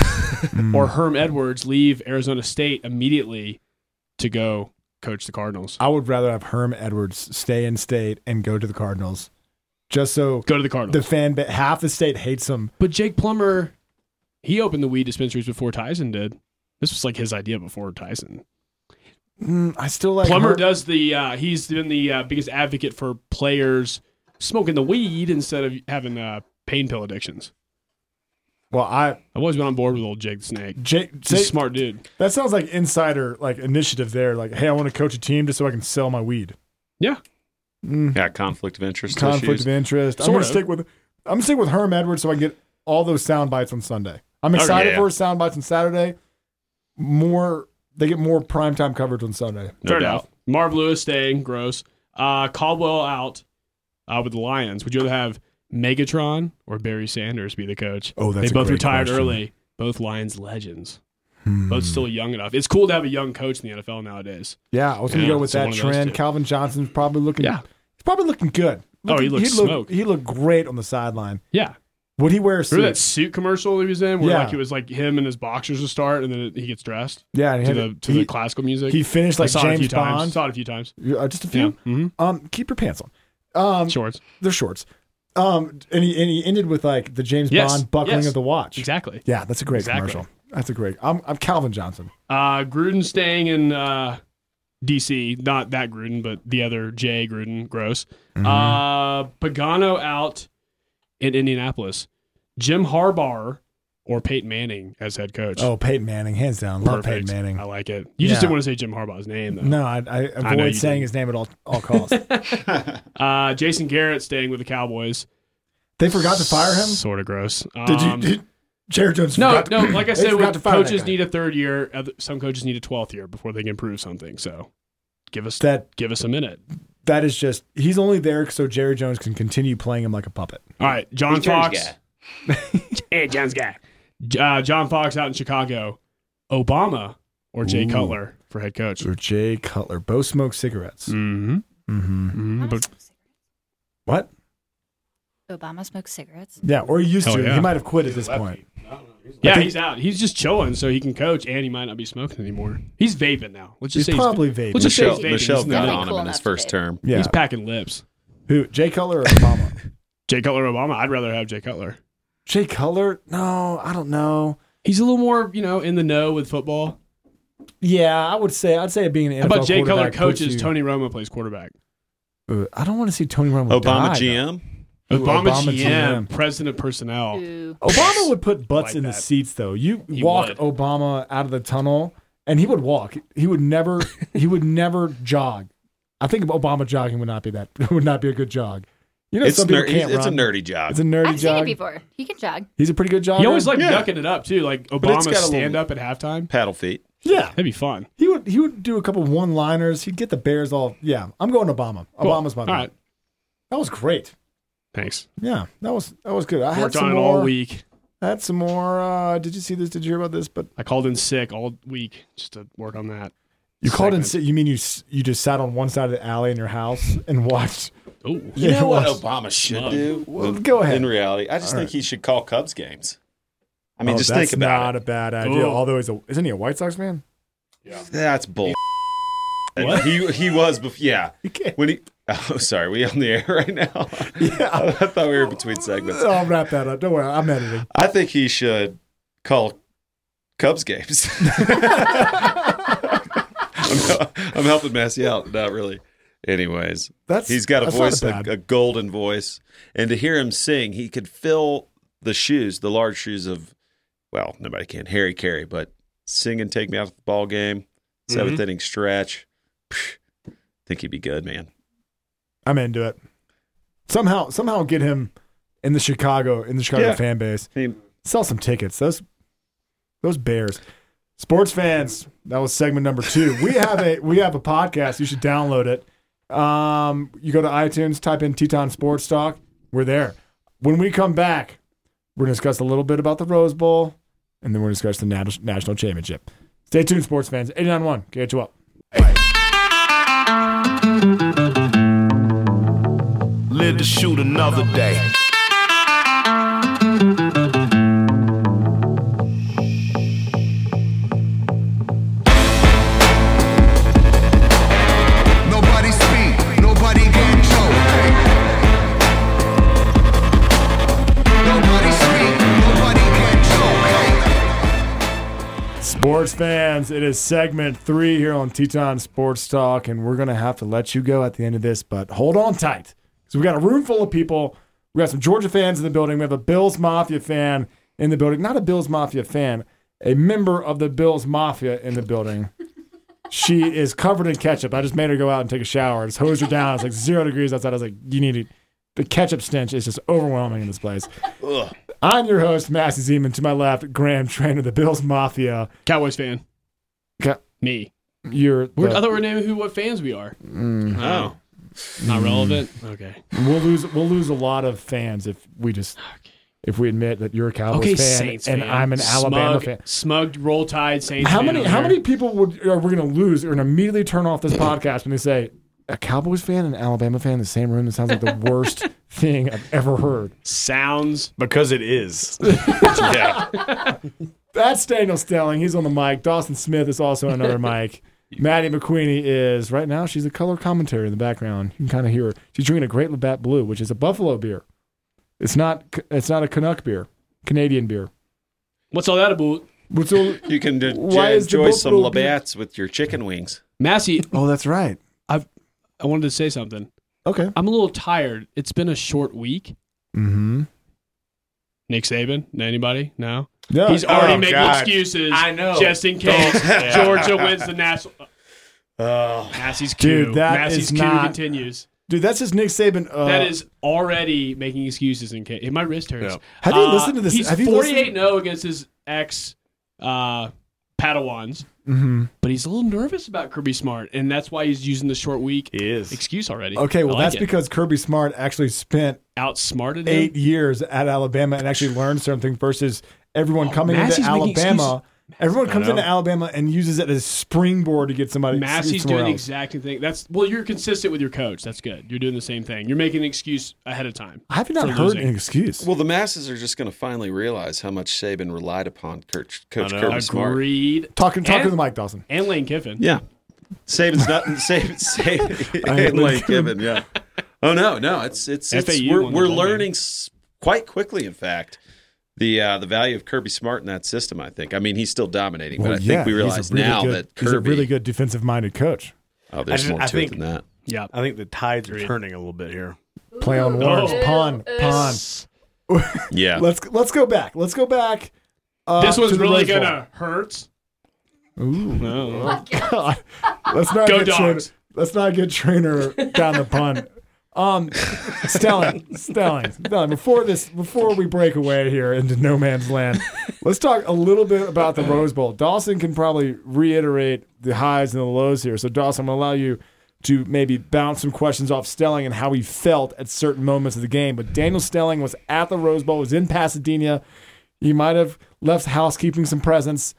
S5: or Herm Edwards leave Arizona State immediately to go coach the Cardinals?
S4: I would rather have Herm Edwards stay in state and go to the Cardinals, just so
S5: Go to the Cardinals.
S4: the fan ba- half the state hates him.
S5: but Jake Plummer, he opened the weed dispensaries before Tyson did. This was like his idea before Tyson.
S4: Mm, I still like
S5: Plummer
S4: Herm-
S5: does the. Uh, he's been the uh, biggest advocate for players smoking the weed instead of having uh, pain pill addictions.
S4: Well, I
S5: I've always been on board with old Jake the Snake.
S4: Jake,
S5: He's a
S4: say-
S5: smart dude.
S4: that sounds like insider like initiative there. Like, hey, I want to coach a team just so I can sell my weed.
S5: Yeah.
S4: Mm,
S7: Yeah, conflict of interest
S4: conflict
S7: issues.
S4: of interest. I'm
S5: Sort
S4: gonna
S5: of.
S4: stick with I'm gonna stick with Herm Edwards so I can get all those sound bites on Sunday. I'm excited
S7: yeah.
S4: for his sound bites on Saturday. More they get more primetime coverage on Sunday.
S7: No
S5: Fair
S7: doubt.
S5: enough. Marv Lewis staying, gross. Uh, Caldwell out uh, with the Lions. Would you rather have Megatron or Barry Sanders be the coach?
S4: Oh, that's
S5: They
S4: a
S5: both
S4: great
S5: retired
S4: question.
S5: early. Both Lions legends.
S4: Hmm.
S5: Both still young enough. It's cool to have a young coach in the N F L nowadays.
S4: Yeah, I was gonna
S5: Yeah,
S4: go with
S5: so
S4: that
S5: one of those
S4: trend.
S5: two.
S4: Calvin Johnson's probably looking.
S5: Yeah.
S4: he's probably looking good.
S5: Oh, he looks
S4: he looked,
S5: smoked.
S4: He looked great on the sideline.
S5: Yeah.
S4: Would he wear a suit?
S5: Remember that suit commercial he was in where
S4: Yeah.
S5: like it was like him and his boxers to start and then he gets dressed
S4: yeah, and he,
S5: to
S4: had
S5: the
S4: a-
S5: to
S4: he,
S5: the classical music?
S4: he finished
S5: I
S4: like
S5: saw it a few
S4: James
S5: times.
S4: Bond.
S5: Saw it a few times.
S4: Uh, just a
S5: Yeah.
S4: few.
S5: hmm
S4: Um, keep your pants on. Um,
S5: Shorts.
S4: they're shorts. Um, and he and he ended with like the James
S5: Yes,
S4: Bond buckling
S5: yes.
S4: of the watch.
S5: Exactly.
S4: Yeah, that's a great
S5: Exactly.
S4: commercial. That's a great. I'm I'm Calvin Johnson.
S5: Uh, Gruden staying in uh, D C. Not that Gruden, but the other Jay Gruden. Gross.
S4: Mm-hmm.
S5: Uh, Pagano out in Indianapolis. Jim Harbaugh or Peyton Manning as head coach.
S4: Oh, Peyton Manning, hands down. Love
S5: Perfect.
S4: Peyton Manning.
S5: I like it. You
S4: Yeah.
S5: just didn't want to say Jim Harbaugh's name, though.
S4: No, I, I
S5: know
S4: avoid
S5: you
S4: saying
S5: didn't.
S4: his name at all all costs.
S5: Uh, Jason Garrett staying with the Cowboys.
S4: They forgot to fire him.
S5: Sort of gross.
S4: Did you?
S5: Um,
S4: Did, Jared Jones.
S5: no,
S4: forgot to-
S5: no. Like I
S4: they
S5: said,
S4: forgot
S5: with
S4: to fire that
S5: coaches
S4: guy.
S5: need a third year. other- Some coaches need a twelfth year before they can prove something. So, give us
S4: that.
S5: give us a minute.
S4: That is just. He's only there so Jerry Jones can continue playing him like a puppet.
S5: All right, John
S7: Who's Jerry's
S5: Fox.
S7: guy?
S5: Hey, John's guy. Uh, John Fox out in Chicago. Obama or Jay
S4: Ooh.
S5: Cutler for head coach.
S4: Or Jay Cutler. Both smoke cigarettes.
S5: Mm-hmm.
S4: Mm-hmm.
S5: mm-hmm.
S6: Obama
S5: But
S6: smokes cigarettes.
S4: What?
S6: Obama smokes cigarettes.
S4: Yeah, or he used
S5: Hell
S4: to.
S5: yeah.
S4: He might have quit at this point.
S5: yeah,
S4: think-
S5: he's out. He's just chilling, so he can coach, and he might not be smoking anymore. He's vaping now. Let's
S4: He's
S5: just say
S4: probably vaping.
S5: Let's just say
S7: Michelle,
S5: he's vaping.
S7: Michelle
S5: He's
S7: got
S5: not-
S6: Definitely
S7: on him
S6: cool
S7: in his
S6: enough to
S7: first
S6: vape.
S7: term.
S4: Yeah.
S5: He's packing lips.
S4: Who? Jay Cutler or Obama?
S5: Jay Cutler or Obama? I'd rather have Jay Cutler.
S4: Jay Cutler? No, I don't know.
S5: He's a little more, you know, in the know with football.
S4: Yeah, I would say I'd say being an N
S5: How
S4: F L
S5: about Jay Cutler
S4: quarterback puts
S5: coaches?
S4: you-
S5: Tony Romo plays quarterback.
S4: Uh, I don't want to see Tony Romo
S7: Obama
S4: die,
S7: G
S4: though.
S7: M.
S4: Ooh,
S5: Obama,
S4: Obama
S5: G
S4: G
S5: M,
S4: M.
S5: president of personnel.
S6: Ooh.
S4: Obama would put butts
S5: like
S4: in the
S5: that.
S4: seats, though. You
S5: He
S4: walk
S5: would.
S4: Obama out of the tunnel, and he would walk. He would never. he would never jog. I think Obama jogging would not be that. Would not be a good jog. You know,
S7: It's,
S4: some people
S7: ner-
S4: can't
S7: it's a
S4: run.
S7: nerdy job.
S4: It's a nerdy
S6: I've seen it
S4: jog.
S6: before. He can jog.
S4: He's a pretty good jogger.
S5: He always like
S7: Yeah.
S5: ducking it up too, like
S7: it's got
S5: Obama
S7: a little-
S5: stand up at halftime.
S7: Paddle feet.
S4: yeah.
S5: That'd be fun.
S4: He would. He would do a couple one liners. He'd get the Bears all. Yeah, I'm going Obama.
S5: Cool.
S4: Obama's my.
S5: All
S4: vote.
S5: right.
S4: That was great.
S5: Thanks.
S4: Yeah, that was that was good. I had
S5: Worked
S4: some
S5: on it
S4: more.
S5: all week.
S4: I had some more. Uh, did you see this? Did you hear about this? But
S5: I called in sick all week just to work on that.
S4: you called in.
S5: segment.
S4: sit- You mean you s- you just sat on one side of the alley in your house and watched?
S5: Oh,
S7: You
S4: Yeah,
S7: know what
S4: well,
S7: Obama should
S5: Smug.
S7: do?
S4: Well, go ahead.
S7: In reality, I just
S4: All
S7: think
S4: right.
S7: he should call Cubs games. I mean,
S4: Oh,
S7: just
S4: that's
S7: think about
S4: not
S7: it.
S4: a bad idea.
S5: Ooh.
S4: Although he's a isn't he a White Sox man?
S7: That's bull.
S5: What?
S7: He he was, bef- yeah.
S4: You can't.
S7: When he, oh, sorry, we on the air right now.
S4: Yeah.
S7: I thought we were between segments.
S4: I'll wrap that up. Don't worry. I'm editing.
S7: I think he should call Cubs games. I'm, I'm helping Massey out, not really. Anyways,
S4: That's
S7: he's got a
S4: that's not
S7: voice, a,
S4: bad.
S7: a golden voice, and to hear him sing, he could fill the shoes, the large shoes of, well, nobody can, Harry Carey, but sing and take me out to the ball game, 7th
S4: Mm-hmm.
S7: inning stretch. I think he'd be good, man.
S4: I'm into it. Somehow, somehow get him in the Chicago in the Chicago
S7: Yeah.
S4: fan base.
S7: Hey,
S4: Sell some tickets. Those those Bears. Sports fans, that was segment number two. We have a we have a podcast. You should download it. Um, you go to iTunes, type in Teton Sports Talk. We're there. When we come back, we're going to discuss a little bit about the Rose Bowl, and then we're going to discuss the nat- national championship. Stay tuned, sports fans. eighty-nine point one K H O L.
S3: Live to shoot another day. Nobody speak, nobody get choked. Nobody speak, nobody get choked.
S4: Sports fans, it is segment three here on Teton Sports Talk, and we're going to have to let you go at the end of this, but hold on tight. So we got a room full of people. We got some Georgia fans in the building. We have a Bills Mafia fan in the building. Not a Bills Mafia fan, a member of the Bills Mafia in the building. She is covered in ketchup. I just made her go out and take a shower. I just hosed her down. It's like zero degrees outside. I was like, you need it. The ketchup stench is just overwhelming in this place.
S7: Ugh.
S4: I'm your host, Massey Zeman. To my left, Graham Trainer, the Bills Mafia.
S5: Cowboys fan.
S4: Ca-
S5: Me.
S4: You're
S5: We're,
S4: the-
S5: I thought we were naming who what fans we are.
S4: Mm.
S5: Oh. Not relevant? Okay.
S4: We'll lose. We'll lose a lot of fans if we just if we admit that you're a Cowboys
S5: Okay,
S4: fan
S5: Saints
S4: and
S5: fan.
S4: I'm an Alabama
S5: Smug,
S4: fan.
S5: Smug, roll tide, Saints
S4: How
S5: fan
S4: many?
S5: over
S4: How
S5: here.
S4: many people would are we going to lose or immediately turn off this podcast when they say a Cowboys fan and an Alabama fan in the same room? That sounds like the worst thing I've ever heard.
S5: Sounds.
S8: Because it is. yeah.
S4: That's Daniel Stelling. He's on the mic. Dawson Smith is also on another mic. Maddie McQueenie is right now. She's a color commentary in the background. You can kind of hear her. She's drinking a Great Labatt Blue, which is a Buffalo beer. It's not. It's not a Canuck beer. Canadian beer.
S5: What's all that about?
S4: What's all,
S7: You can d-
S4: Why is the
S7: enjoy some
S4: Buffalo beer-
S7: Labatt's with your chicken wings.
S5: Massey,
S4: oh, that's right.
S5: I wanted to say something.
S4: Okay.
S5: I'm a little tired. It's been a short week.
S4: Mm-hmm.
S5: Nick Saban? Anybody? No?
S4: Yeah.
S5: He's already
S8: Oh,
S5: making
S8: God.
S5: excuses
S8: I know.
S5: just in case
S8: Yeah.
S5: Georgia wins the national.
S8: Oh.
S5: Massey's coup.
S4: Dude, that
S5: Massey's
S4: is
S5: coup
S4: not-
S5: continues.
S4: Dude, that's just Nick Saban. Uh,
S5: That is already making excuses in case. My wrist hurts.
S8: Yeah.
S4: Have you
S5: Uh,
S4: listened to this?
S5: He's
S4: Have you
S5: forty-eight and oh against his ex uh, Padawans,
S4: Mm-hmm.
S5: but he's a little nervous about Kirby Smart, and that's why he's using the short week
S8: He is.
S5: excuse already.
S4: Okay, well,
S5: I like
S4: that's
S5: it.
S4: because Kirby Smart actually spent
S5: Outsmarted him.
S4: eight years at Alabama and actually learned something versus everyone
S5: Oh,
S4: coming
S5: Massey's
S4: into
S5: making
S4: Alabama. Everyone
S8: I
S4: comes
S8: know.
S4: into Alabama and uses it as a springboard to get somebody.
S5: Massey's
S4: somewhere
S5: doing the
S4: else.
S5: exact same thing. That's well, you're consistent with your coach. That's good. You're doing the same thing. You're making an excuse ahead of time.
S4: I have not
S5: for
S4: heard
S5: losing.
S4: an excuse.
S7: Well, the masses are just going to finally realize how much Saban relied upon Coach, Coach
S8: I know.
S7: Kirby Smart.
S5: Agreed.
S4: talking, talking
S5: and,
S4: to the mic, Dawson.
S5: and Lane Kiffin.
S7: Yeah. Saban's not Saban, Saban
S4: I
S7: and Lane Kiffin, yeah. Oh no, no, it's it's, it's
S5: F A U
S7: we're,
S5: won the
S7: we're
S5: bowl
S7: learning s- quite quickly, in fact, the uh, the value of Kirby Smart in that system. I think. I mean, he's still dominating,
S4: Well,
S7: but I
S4: yeah,
S7: think we
S4: he's a
S7: realize
S4: really
S7: now
S4: good-
S7: that
S4: he's a
S7: Kirby.
S4: really good defensive-minded coach.
S7: Oh, there's
S8: I just-
S7: more
S8: I
S7: to
S8: think-
S7: it than that.
S5: Yeah.
S8: I think the tides are
S5: Agreed.
S8: turning a little bit here.
S4: Play on words,
S5: Oh.
S4: pun, pun.
S7: Yeah.
S4: Let's let's go back. Let's go back. Uh,
S5: This was
S4: to the
S5: really
S4: Rose Bowl.
S5: gonna hurt.
S4: Ooh.
S5: No.
S4: God. Let's not
S5: Go
S4: get trainer,
S5: Dogs.
S4: let's not get trainer down the pun. Um, Stelling, Stelling, Stelling. Before this, before we break away here into no man's land, let's talk a little bit about the Rose Bowl. Dawson can probably reiterate the highs and the lows here. So, Dawson, I'm gonna allow you to maybe bounce some questions off Stelling and how he felt at certain moments of the game. But Daniel Stelling was at the Rose Bowl, was in Pasadena. He might have left housekeeping some presents.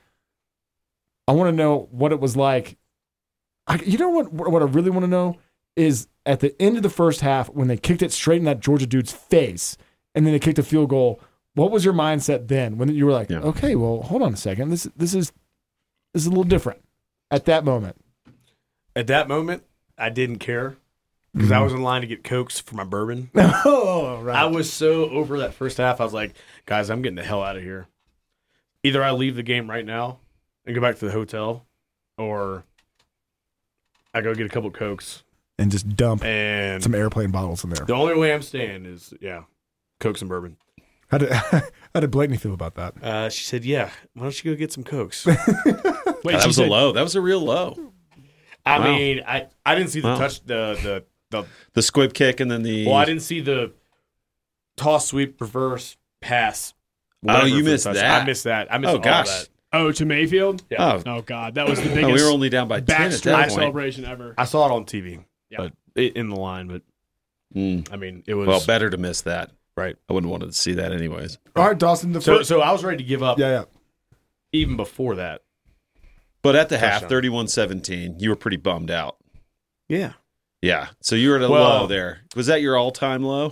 S4: I want to know what it was like. I, you know what? What I really want to know is at the end of the first half when they kicked it straight in that Georgia dude's face, and then they kicked a field goal. What was your mindset then when you were like,
S7: Yeah.
S4: okay, well, hold on a second, this this is this is a little different at that moment?
S8: At that moment, I didn't care because I was in line to get Cokes for my bourbon.
S4: Oh, right.
S8: I was so over that first half. I was like, guys, I'm getting the hell out of here. Either I leave the game right now and go back to the hotel, or I go get a couple Cokes.
S4: and just dump
S8: And
S4: some airplane bottles in there.
S8: the only way I'm staying is, yeah, Cokes and bourbon.
S4: How did how did Blakeney feel about that?
S8: Uh, she said, yeah, why don't you go get some Cokes?
S5: Wait,
S7: that
S5: she
S7: was
S5: said,
S7: a low. That was a real low.
S8: I
S7: Wow.
S8: mean, I, I didn't see the
S7: Wow.
S8: touch the the the.
S7: The squib kick and then the.
S8: Well, I didn't see the toss, sweep, reverse, pass.
S7: Oh,
S8: whatever
S7: you
S8: for the
S7: missed
S8: touchdown.
S7: that.
S8: I missed that. I missed
S7: Oh,
S8: all
S7: gosh.
S8: that.
S5: Oh, to Mayfield?
S8: Yeah.
S7: Oh,
S5: Oh, God. That was the biggest
S7: oh, we were only down by ten at
S5: backstroke
S7: that point.
S5: celebration ever.
S8: I saw it on T V,
S5: Yeah.
S8: but it, in the line. But
S7: Mm.
S8: I mean, it was
S7: Well, better to miss that.
S8: right.
S7: I wouldn't want to see that anyways.
S4: All right, Dawson. The
S8: So,
S4: first,
S8: so I was ready to give up
S4: yeah, yeah.
S8: even before that.
S7: But at the half,
S8: Touchdown.
S7: thirty-one seventeen, you were pretty bummed out.
S8: Yeah.
S7: Yeah. So you were at a
S8: Well-
S7: low there. Was that your all-time low?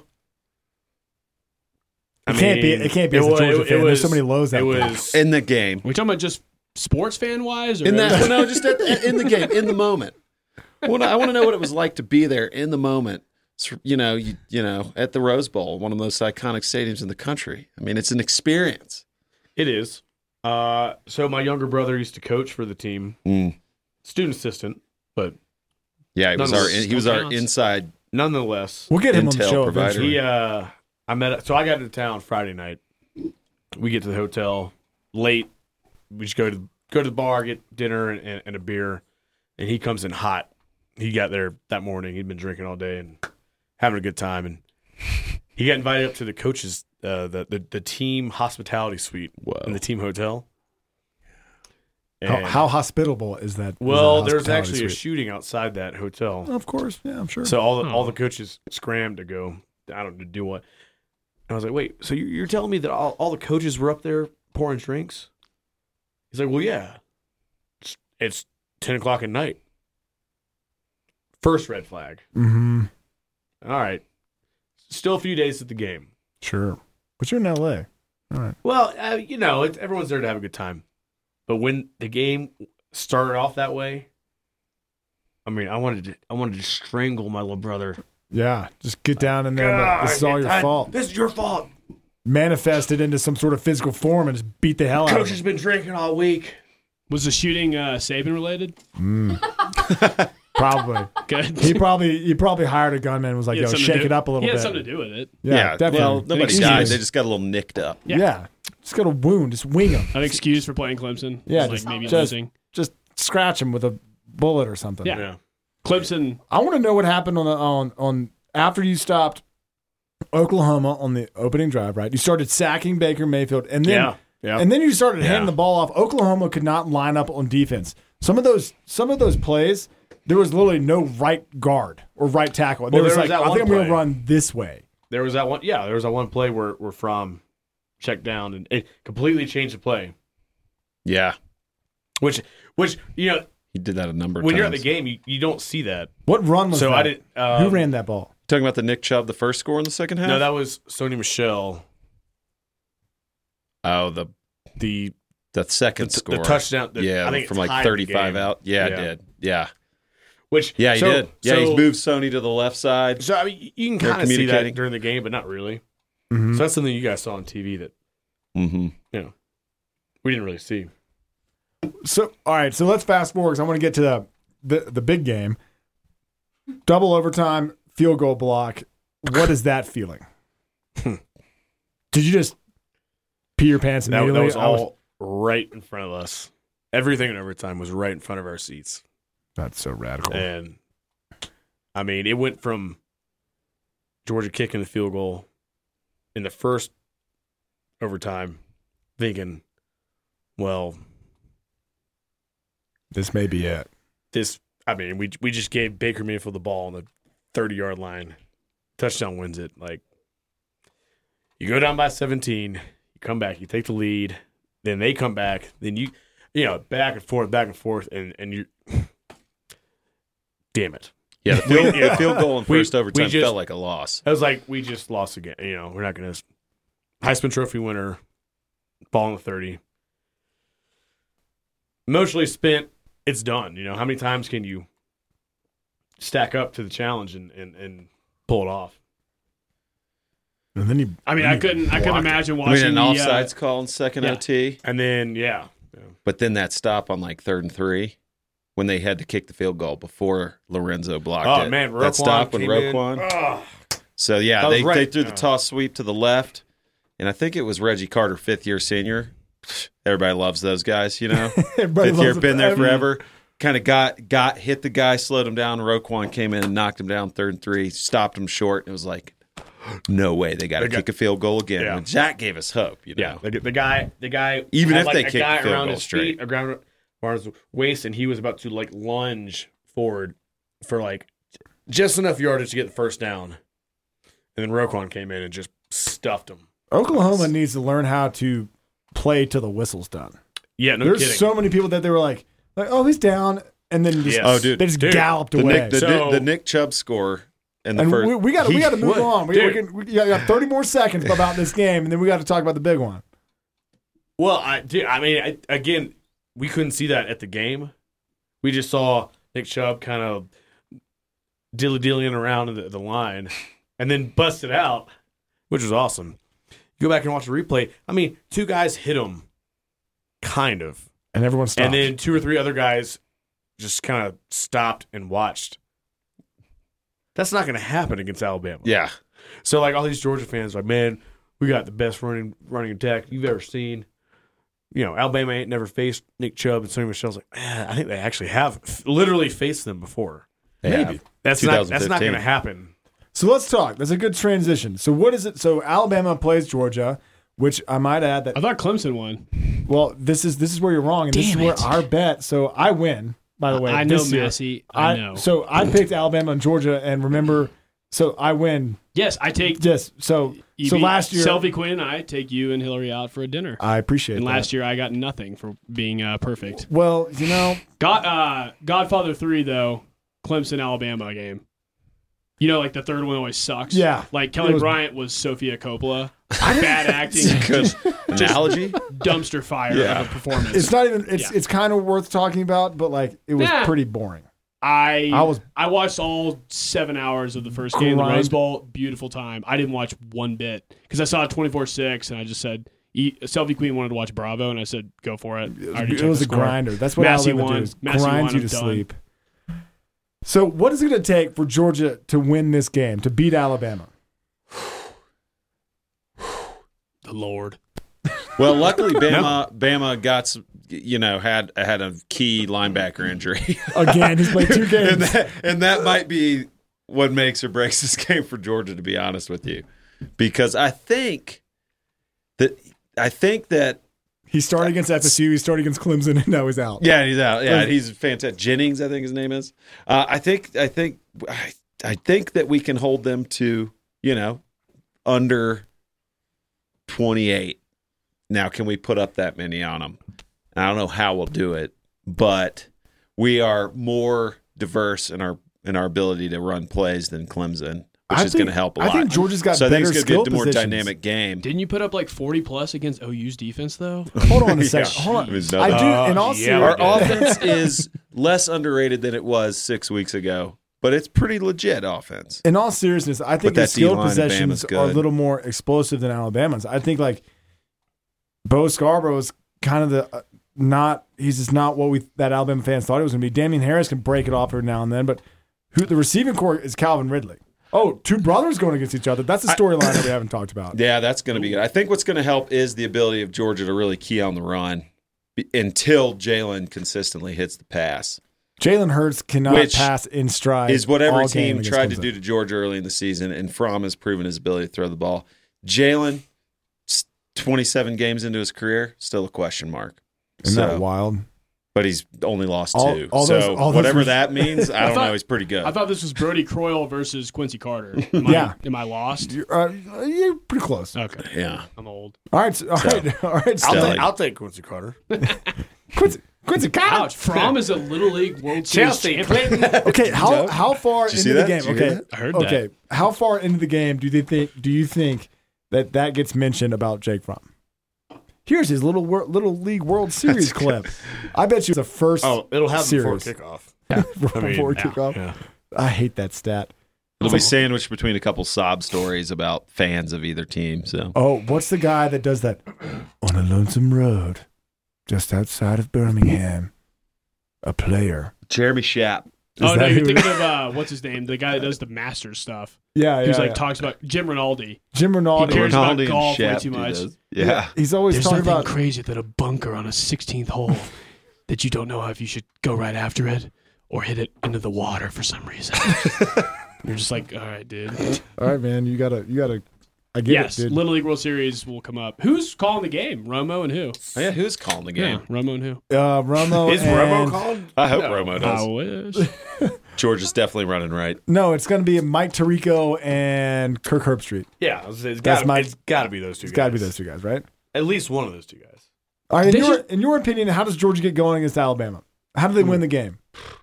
S8: I
S4: It can't be.
S8: mean,
S4: It can't be as a
S8: wa-
S4: Georgia
S8: it
S4: fan.
S8: was-
S4: There's so many lows out
S8: It
S4: there.
S8: was.
S7: In the game.
S5: Are we talking about just sports fan wise?
S7: In that, no, just at the, in the game, in the moment. I want to, I want to know what it was like to be there in the moment. So, You know, you, you know, at the Rose Bowl, one of the most iconic stadiums in the country. I mean, it's an experience.
S8: It is. Uh, so my younger brother used to coach for the team,
S7: Mm.
S8: student assistant, but
S7: Yeah, he was our
S8: Nonetheless,
S7: he was
S5: still
S7: our
S5: counts.
S7: inside.
S8: nonetheless,
S4: We'll get him on the
S7: Intel
S4: show
S7: provider.
S4: eventually.
S8: he. Uh, I met. So I got into town Friday night. We get to the hotel late. We just go to go to the bar, get dinner and, and, and a beer, and he comes in hot. He got there that morning. He'd been drinking all day and having a good time, and he got invited up to the coaches, uh, the, the the team hospitality suite
S7: Whoa.
S8: in the team hotel.
S4: How,
S8: And-
S4: how hospitable is that? is
S8: well,
S4: that
S8: there was
S4: hospitality
S8: actually a
S4: suite?
S8: shooting outside that hotel,
S4: Of course, yeah, I'm sure.
S8: so all the, all the coaches scrammed to go. I don't know, to do what. And I was like, wait, so you're you're telling me that all, all the coaches were up there pouring drinks? He's like, well, yeah. It's, it's ten o'clock at night. First red flag.
S4: mm-hmm.
S8: All right. Still a few days at the game.
S4: Sure, but you're in L A. All right.
S8: Well, uh, you know, it's, everyone's there to have a good time. But when the game started off that way, I mean, I wanted to, I wanted to strangle my little brother.
S4: Yeah, just get down in there. and this is all your
S8: I-
S4: fault.
S8: This is your fault.
S4: Manifest it into some sort of physical form and just beat the hell out
S8: Coach
S4: of
S8: has
S4: him.
S8: been drinking all week.
S5: Was the shooting uh, Saban related?
S4: Probably.
S5: Good.
S4: He probably he probably hired a gunman and was like,
S5: He had
S4: "Yo,
S5: something
S4: shake
S5: to
S4: it
S5: do-
S4: up a little
S5: He had
S4: bit."
S5: something to do with it.
S4: Yeah, definitely.
S7: Well, nobody
S5: Excuse
S7: died.
S5: me.
S7: They just got a little nicked up.
S5: Yeah.
S4: yeah, just got a wound. Just wing him.
S5: An excuse for playing Clemson.
S4: Yeah,
S5: like
S4: just-
S5: maybe
S4: just-
S5: losing.
S4: Just scratch him with a bullet or something.
S5: Yeah.
S8: Yeah.
S5: Clemson.
S4: I want to know what happened on the on on after you stopped Oklahoma on the opening drive. Right, you started sacking Baker Mayfield, and then
S8: Yeah. Yeah.
S4: and then you started
S8: Yeah.
S4: handing the ball off. Oklahoma could not line up on defense. Some of those some of those plays, there was literally no right guard or right tackle. And
S8: Well,
S4: there was
S8: there was
S4: like,
S8: that
S4: I
S8: one
S4: think I'm going to
S8: play.
S4: run this way.
S8: There was that one. Yeah, there was that one play where where Fromm checked down and it completely changed the play.
S7: Yeah.
S8: Which which you know
S7: He did that a number of
S8: when
S7: times.
S8: you're at the game you, you don't see that.
S4: What run was
S8: So
S4: that?
S8: I didn't. Um,
S4: Who ran that ball?
S7: Talking about the Nick Chubb, the first score in the second half?
S8: No, that was Sony Michelle.
S7: oh, the
S8: The
S7: the second
S8: the,
S7: score.
S8: the touchdown. The,
S7: yeah,
S8: I think
S7: from
S8: it
S7: like
S8: tied the
S7: thirty-five
S8: game.
S7: out. Yeah,
S8: Yeah.
S7: it did. Yeah.
S8: Which
S7: Yeah, he
S8: so-
S7: did. Yeah,
S8: so,
S7: he's moved Sony to the left side.
S8: So I mean, you can
S7: They're
S8: kind of see that
S7: communicating.
S8: during the game, but not really.
S4: Mhm.
S8: So that's something you guys saw on T V that
S7: Mm-hmm.
S8: we didn't really see.
S4: So all right, so let's fast forward because I want to get to the, the the big game. Double overtime, field goal block. What is that feeling? Did you just pee your pants
S8: That,
S4: immediately?
S8: that was
S4: I was-
S8: all right in front of us. Everything in overtime was right in front of our seats.
S4: that's so radical.
S8: And I mean, it went from Georgia kicking the field goal in the first overtime, thinking, well,
S4: This may be it.
S8: this, I mean, we we just gave Baker Mayfield the ball on the thirty-yard line. Touchdown wins it. Like, you go down by seventeen, you come back, you take the lead, then they come back, then you, you know, back and forth, back and forth, and, and you, damn it.
S7: Yeah, the field,
S8: Yeah.
S7: the field goal in
S8: We-
S7: first overtime
S8: we just-
S7: felt like a loss.
S8: I was like, we just lost again. You know, we're not going to. Heisman Trophy winner, ball in the thirty. Emotionally spent, it's done. You know, how many times can you stack up to the challenge and, and, and pull it off?
S4: And then you.
S5: I mean,
S4: then
S5: I
S4: you
S5: couldn't. I couldn't
S4: blocked it.
S5: imagine
S7: I
S5: watching
S7: mean, an
S5: the.
S7: offsides
S5: Uh,
S7: call in second
S5: yeah.
S7: O T,
S8: And then, yeah. yeah.
S7: but then that stop on like third and three when they had to kick the field goal before Lorenzo blocked
S8: Oh,
S7: it.
S8: man, Roquan
S7: that stop when
S8: came in.
S7: Roquan.
S8: Oh,
S7: So yeah,
S8: That was
S7: they,
S8: right.
S7: they threw the
S8: Oh.
S7: toss sweep to the left, and I think it was Reggie Carter, fifth year senior. Everybody loves those guys, you know.
S4: Everybody
S7: Fifth year,
S4: loves
S7: been
S4: it.
S7: there
S4: Every-
S7: forever. kind of got got hit the guy, slowed him down. Roquan came in and knocked him down third and three, stopped him short. It was like, no way, they got to kick a field goal again.
S8: Yeah.
S7: When Jack gave us hope, you know.
S8: Yeah, the, the guy, the guy,
S7: Even
S8: had
S7: if
S8: like
S7: they
S8: a
S7: kick
S8: guy
S7: field
S8: around
S7: goal
S8: his
S7: straight.
S8: feet, around his waist, and he was about to like lunge forward for like just enough yardage to get the first down, and then Roquan came in and just stuffed him.
S4: Oklahoma needs to learn how to play till the whistle's done.
S8: Yeah, no
S4: There's
S8: kidding.
S4: so many people that they were like, like, oh, he's down, and then just,
S8: Yes.
S7: Oh, dude.
S4: they just
S8: Dude.
S4: galloped
S7: The
S4: away.
S7: Nick, the,
S8: So-
S7: the Nick Chubb score in the
S4: and
S7: first.
S4: we, we got we
S7: he-
S4: got to move
S8: what?
S4: on. We, we,
S8: Dude.
S4: can, we got got thirty more seconds about this game, and then we got to talk about the big one.
S8: Well, I, dude, I mean, I, again, we couldn't see that at the game. We just saw Nick Chubb kind of dilly-dillying around in the, the line and then busted out, which was awesome. You go back and watch the replay. I mean, two guys hit him, kind of.
S4: And everyone stopped.
S8: And then two or three other guys just kind of stopped and watched. That's not going to happen against Alabama.
S7: Yeah.
S8: So, like, all these Georgia fans are like, man, we got the best running running attack you've ever seen. You know, Alabama ain't never faced Nick Chubb and Sonny Michel's like, man, I think they actually have f- literally faced them before.
S7: They
S4: Maybe.
S7: have.
S8: That's not that's not
S7: twenty fifteen.
S8: going to happen.
S4: So let's talk. That's a good transition. So what is it? So Alabama plays Georgia, which I might add that.
S5: I thought Clemson won.
S4: Well, this is this is where you're wrong, and this is
S5: Damn
S4: where
S5: it.
S4: our bet. So I win. By the way,
S5: I know,
S4: this year.
S5: Massey. I know.
S4: So I picked Alabama and Georgia, and remember, so I win.
S5: Yes, I take.
S4: Yes. So
S5: you
S4: so
S5: beat
S4: last year,
S5: Selby Quinn and I take you and Hillary out for a dinner.
S4: I appreciate
S5: And
S4: that.
S5: last year I got nothing for being uh, perfect.
S4: Well, you know,
S5: God, uh, Godfather three though, Clemson Alabama game. You know, like the third one always sucks.
S4: Yeah.
S5: Like
S4: It
S5: Kelly
S4: was-
S5: Bryant was Sophia Coppola. Bad acting,
S7: Good analogy.
S5: dumpster fire
S7: Yeah.
S5: of a performance.
S4: it's not even. It's
S5: Yeah.
S4: it's kind of worth talking about, but like it was
S5: Yeah.
S4: pretty boring.
S5: I
S4: I was-
S5: I watched all seven hours of the first game, of the
S4: Grind.
S5: Rose Bowl. Beautiful time. I didn't watch one bit because I saw it twenty-four six, and I just said, e- Selby Queen wanted to watch Bravo, and I said, go for it. I already
S4: It
S5: checked
S4: was
S5: the
S4: a
S5: score.
S4: grinder. That's what
S5: Massey
S4: Alabama
S5: won.
S4: does.
S5: Massey
S4: Grinds
S5: won.
S4: you to
S5: I'm done.
S4: sleep. So what is it going to take for Georgia to win this game, to beat Alabama?
S5: The Lord.
S7: Well, luckily, Bama Bama got some, you know had had a key linebacker injury,
S4: Again, he's played two
S7: and
S4: games.
S7: that and that might be what makes or breaks this game for Georgia. To be honest with you, because I think that I think that
S4: He started against F S U. He started against Clemson, and now he's out.
S7: yeah he's out. Yeah, he's fantastic. Jennings, I think his name is. Uh, I think I think I, I think that we can hold them to you know under twenty-eight. Now, can we put up that many on them? I don't know how we'll do it, but we are more diverse in our in our ability to run plays than Clemson, which
S4: I
S7: is
S4: think-
S7: going to help a
S4: I
S7: lot.
S4: think Georgia's got
S7: so I think
S4: better
S7: it's going
S4: skill
S7: to be a more
S4: positions.
S7: dynamic game.
S5: Didn't you put up like forty plus against O U's defense though?
S4: Hold on a second.
S7: Yeah.
S4: Hold on.
S7: It was
S4: I
S7: nothing.
S4: do. In all
S8: yeah,
S7: Our
S4: seriousness,
S7: offense is less underrated than it was six weeks ago, but it's pretty legit offense.
S4: in all seriousness, I think
S7: But
S4: the
S7: that
S4: skill
S7: D-line of
S4: possessions
S7: Bama's
S4: are a
S7: good.
S4: little more explosive than Alabama's. I think like Bo Scarborough is kind of the uh, not. He's just not what we that Alabama fans thought it was going to be. Damian Harris can break it off every now and then, but who the receiving core is Calvin Ridley. Oh, two brothers going against each other. That's a storyline that we haven't talked about.
S7: Yeah, that's going to be good. I think what's going to help is the ability of Georgia to really key on the run be- until Jalen consistently hits the pass.
S4: Jalen Hurts cannot
S7: Which
S4: pass in stride.
S7: Is what every
S4: all game
S7: team
S4: against
S7: tried to
S4: Clemson.
S7: do to Georgia early in the season, and Fromm has proven his ability to throw the ball. Jalen, s- twenty-seven games into his career, still a question mark.
S4: Isn't
S7: So-
S4: that wild?
S7: But he's only lost
S4: All-
S7: two.
S4: all
S7: so
S4: those- all those
S7: whatever
S4: res-
S7: that means, I don't
S5: thought-
S7: know. He's pretty good.
S5: I thought this was Brody Croyle versus Quincy Carter. Am
S4: Yeah.
S5: I, am I lost?
S4: You're, uh, you're pretty close.
S5: Okay,
S7: yeah.
S5: I'm old.
S4: All right, so- all
S7: So-
S4: right, all right.
S8: I'll,
S4: so-
S7: Stelly.
S8: take, I'll take Quincy Carter.
S4: Quincy, Quincy,
S5: Ouch!
S4: College.
S5: Fromm is a Little League World Series
S8: Chelsea,
S5: champion.
S4: Okay, how how far
S7: Did you
S4: into
S7: see
S4: the
S7: that?
S4: game?
S7: Did you hear
S4: Okay,
S7: that?
S5: I heard that.
S4: okay. How far into the game do you think? Do you think that that gets mentioned about Jake Fromm? Here's his little wor- little league World Series clip. I bet you it's the first.
S8: Oh, it'll happen
S4: Series.
S8: before kickoff.
S4: before
S8: I mean,
S4: kickoff.
S8: yeah.
S4: I hate that stat.
S7: It'll be sandwiched between a couple sob stories about fans of either team. So
S4: Oh, what's the guy that does that on a lonesome road, just outside of Birmingham? A player.
S7: Jeremy Schapp.
S4: Is
S5: Oh no,
S4: that
S5: you're
S4: who-
S5: thinking of uh, what's his name? The guy that does the Masters stuff.
S4: Yeah, yeah.
S5: Who's like
S4: yeah.
S5: talks about Jim Rinaldi.
S4: Jim Rinaldi.
S5: He cares about
S7: Rinaldi and
S5: golf way
S7: Schapp
S5: too
S7: do
S5: much.
S7: those. Yeah.
S4: He's always
S5: There's
S4: talking
S5: nothing
S4: about.
S5: crazier than a bunker on a sixteenth hole. that you don't know if you should go right after it or hit it into the water for some reason. You're just like, all right, dude.
S4: All right, man. You gotta, you gotta. I get
S5: Yes,
S4: it, dude.
S5: Little League World Series will come up. Who's calling the game? Romo and who?
S7: Oh, yeah, who's calling the game?
S5: Yeah, Romo and who?
S4: Uh, Romo
S8: Is
S4: and,
S8: Romo called?
S7: I hope
S8: No.
S7: Romo
S5: I
S7: does.
S5: wish.
S7: George is definitely running right.
S4: No, it's gonna be Mike Tirico and Kirk Herbstreit.
S8: Yeah, I was gonna say, it's
S4: That's
S8: got
S4: my-
S8: it's got to be those two.
S4: It's
S8: guys.
S4: got to be those two guys, right?
S8: At least one of those two guys.
S4: All right. In
S5: They
S4: your,
S5: should-
S4: in your opinion, how does Georgia get going against Alabama? How do they win the game?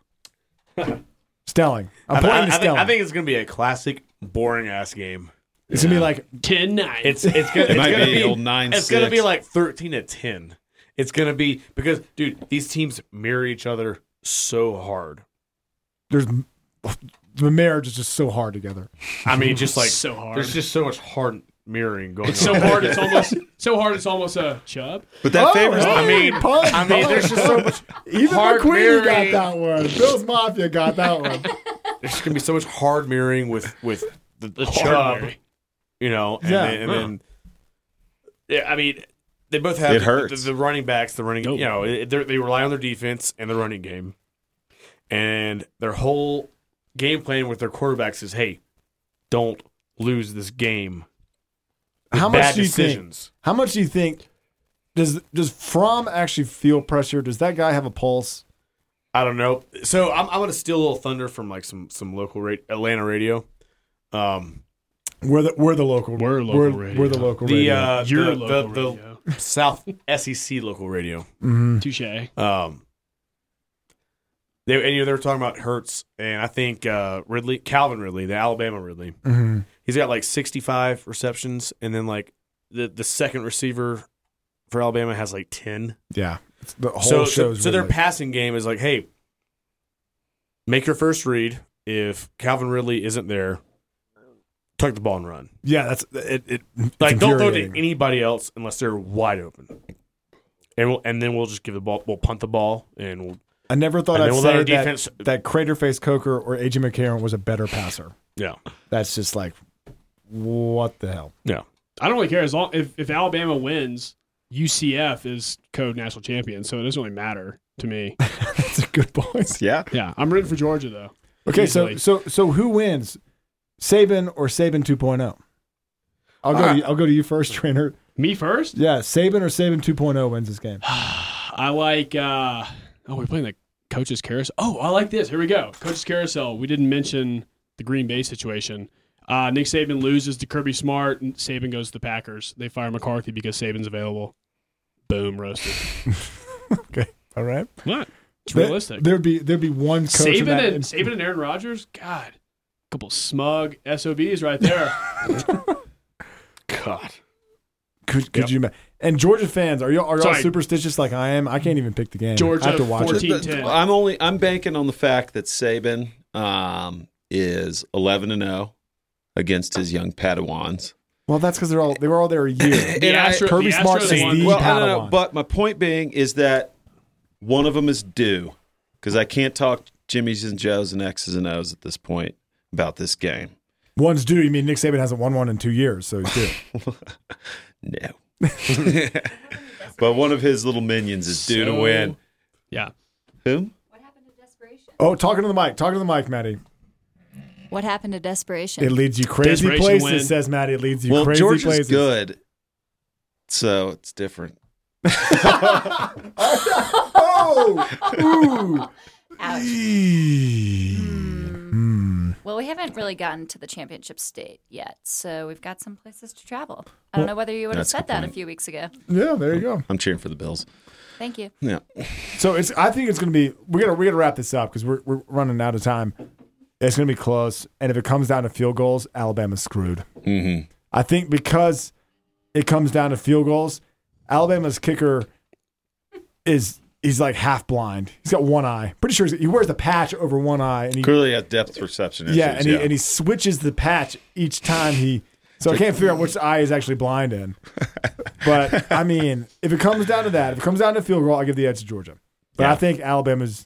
S4: Stelling. I'm
S8: I,
S4: pointing
S8: I,
S4: to
S8: I, think,
S4: Stelling.
S8: I think it's gonna be a classic boring ass game.
S4: it's gonna be like
S5: ten nine.
S8: It's it's gonna, it's
S7: might
S8: gonna
S7: be
S8: be
S7: old nine
S8: It's gonna be
S7: six.
S8: like thirteen to ten. It's gonna be because dude, these teams mirror each other so hard.
S4: there's the marriage is just so hard together.
S8: I mean, just like
S5: So hard.
S8: There's just so much hard mirroring going
S5: It's
S8: on.
S5: so hard. It's almost so hard. It's almost a chub.
S7: But that
S4: Oh,
S7: favors.
S4: hey,
S8: I mean,
S4: pun,
S8: I mean,
S4: pun,
S8: there's just so much.
S4: Even
S8: hard
S4: McQueen got
S8: mirroring.
S4: that one. Bill's Mafia got that one.
S8: There's gonna be so much hard mirroring with with the, the
S5: Hard
S8: chub,
S5: mirroring.
S8: you know, and
S4: Yeah.
S8: then, and then yeah, I mean, they both have
S7: It
S8: the,
S7: hurts.
S8: The, the running backs, the running,
S5: Oh.
S8: you know, it- they're- they rely on their defense and the running game, and their whole game plan with their quarterbacks is, hey, don't lose this game. with
S4: How much
S8: bad
S4: do you
S8: decisions.
S4: think? How much do you think? Does does Fromm actually feel pressure? Does that guy have a pulse?
S8: I don't know. So I'm, I'm gonna steal a little thunder from like some some local ra- Atlanta radio. Um,
S4: We're the we're the local.
S5: We're local
S4: we're,
S5: radio.
S4: We're the local
S8: the
S4: radio.
S8: uh,
S5: Your
S8: the,
S5: local
S8: the,
S5: radio.
S8: the South S E C local radio.
S4: Mhm.
S5: Touche.
S8: Um, they and you know they were talking about Hurts, and I think uh, Ridley, Calvin Ridley, the Alabama Ridley,
S4: Mhm.
S8: he's got like sixty-five receptions, and then like the the second receiver for Alabama has like ten.
S4: Yeah. It's the whole
S8: So so,
S4: show's
S8: so their
S4: really-
S8: passing game is like, hey, make your first read. If Calvin Ridley isn't there, tuck the ball and run.
S4: Yeah, that's it. it it's
S8: Like don't throw to
S4: infuriating.
S8: anybody else unless they're wide open. And we'll, and then we'll just give the ball. We'll punt the ball, and we'll
S4: I never thought
S8: and
S4: I'd
S8: then we'll let
S4: say
S8: our
S4: that,
S8: defense-
S4: that Craterface Coker or A J McCarron was a better passer.
S8: yeah,
S4: That's just like, what the hell?
S8: yeah.
S5: I don't really care as long if, if Alabama wins, U C F is co-national champion, so it doesn't really matter to me.
S4: That's a good point.
S7: Yeah.
S5: Yeah, I'm rooting for Georgia though.
S4: Okay, so
S5: Easily.
S4: so so who wins, Saban or Saban two point oh? I'll go.
S8: All
S4: To
S8: right.
S4: you, I'll go to you first, trainer.
S5: Me first.
S4: Yeah, Saban or Saban two point oh wins this game.
S5: I like. uh Oh, we're playing the coaches carousel. Oh, I like this. Here we go. Coaches carousel. We didn't mention the Green Bay situation. Uh, Nick Saban loses to Kirby Smart, and Saban goes to the Packers. They fire McCarthy because Saban's available. Boom, roasted.
S4: Okay, all right.
S5: What? It's
S4: There-
S5: realistic.
S4: There'd be there'd be one coach in
S5: Saban
S4: that.
S5: and Saban and Aaron Rodgers. God, a couple smug S O Bs right there.
S8: God,
S4: could could you? ima- And Georgia fans, are y'all are y'all
S5: Sorry.
S4: superstitious like I am? I can't even pick the game.
S5: Georgia
S4: I have to watch
S5: fourteen.
S4: it.
S5: ten.
S7: I'm only I'm banking on the fact that Saban um, is eleven and zero against his young Padawans.
S4: Well, that's because they're all they were all there a year.
S5: The
S7: And I-
S5: Astro,
S4: Kirby
S5: the
S4: Smart
S5: Astros
S4: says
S5: won.
S4: the-
S7: Well, I don't know,
S4: Padawan.
S7: but my point being is that one of them is due because I can't talk Jimmys and Joes and X's and O's at this point about this game.
S4: One's due. You mean Nick Saban hasn't won one in two years, so he's due.
S7: No. But one of his little minions is due to
S5: So-
S7: win.
S5: Yeah.
S7: Whom?
S4: Oh, talking to the mic. Talking to the mic, Maddie.
S6: What happened to desperation?
S4: It leads you crazy
S5: Desperation
S4: places,
S5: win.
S4: says Maddie. It leads you
S7: Well,
S4: crazy
S7: George
S4: places.
S7: is good, so it's different.
S4: Oh, ooh.
S6: Ouch.
S4: Hmm.
S6: Well, we haven't really gotten to the championship state yet, so we've got some places to travel. I don't know whether you would have
S7: That's a
S6: said
S7: good
S6: that
S7: point.
S6: a few weeks ago.
S4: Yeah, there you go.
S7: I'm cheering for the Bills.
S6: Thank you.
S7: Yeah.
S4: So it's. I think it's going to be. We got to. We got to wrap this up because we're we're running out of time. It's going to be close, and if it comes down to field goals, Alabama's screwed.
S7: Mm-hmm.
S4: I think because it comes down to field goals, Alabama's kicker is he's like half blind. He's got one eye. Pretty sure he's, he wears the patch over one eye, and he
S7: Clearly has depth perception issues.
S4: yeah, and he and he switches the patch each time he. So I can't figure out which eye is actually blind in. But I mean, if it comes down to that, if it comes down to field goal, I give the edge to Georgia. But
S7: Yeah.
S4: I think Alabama's.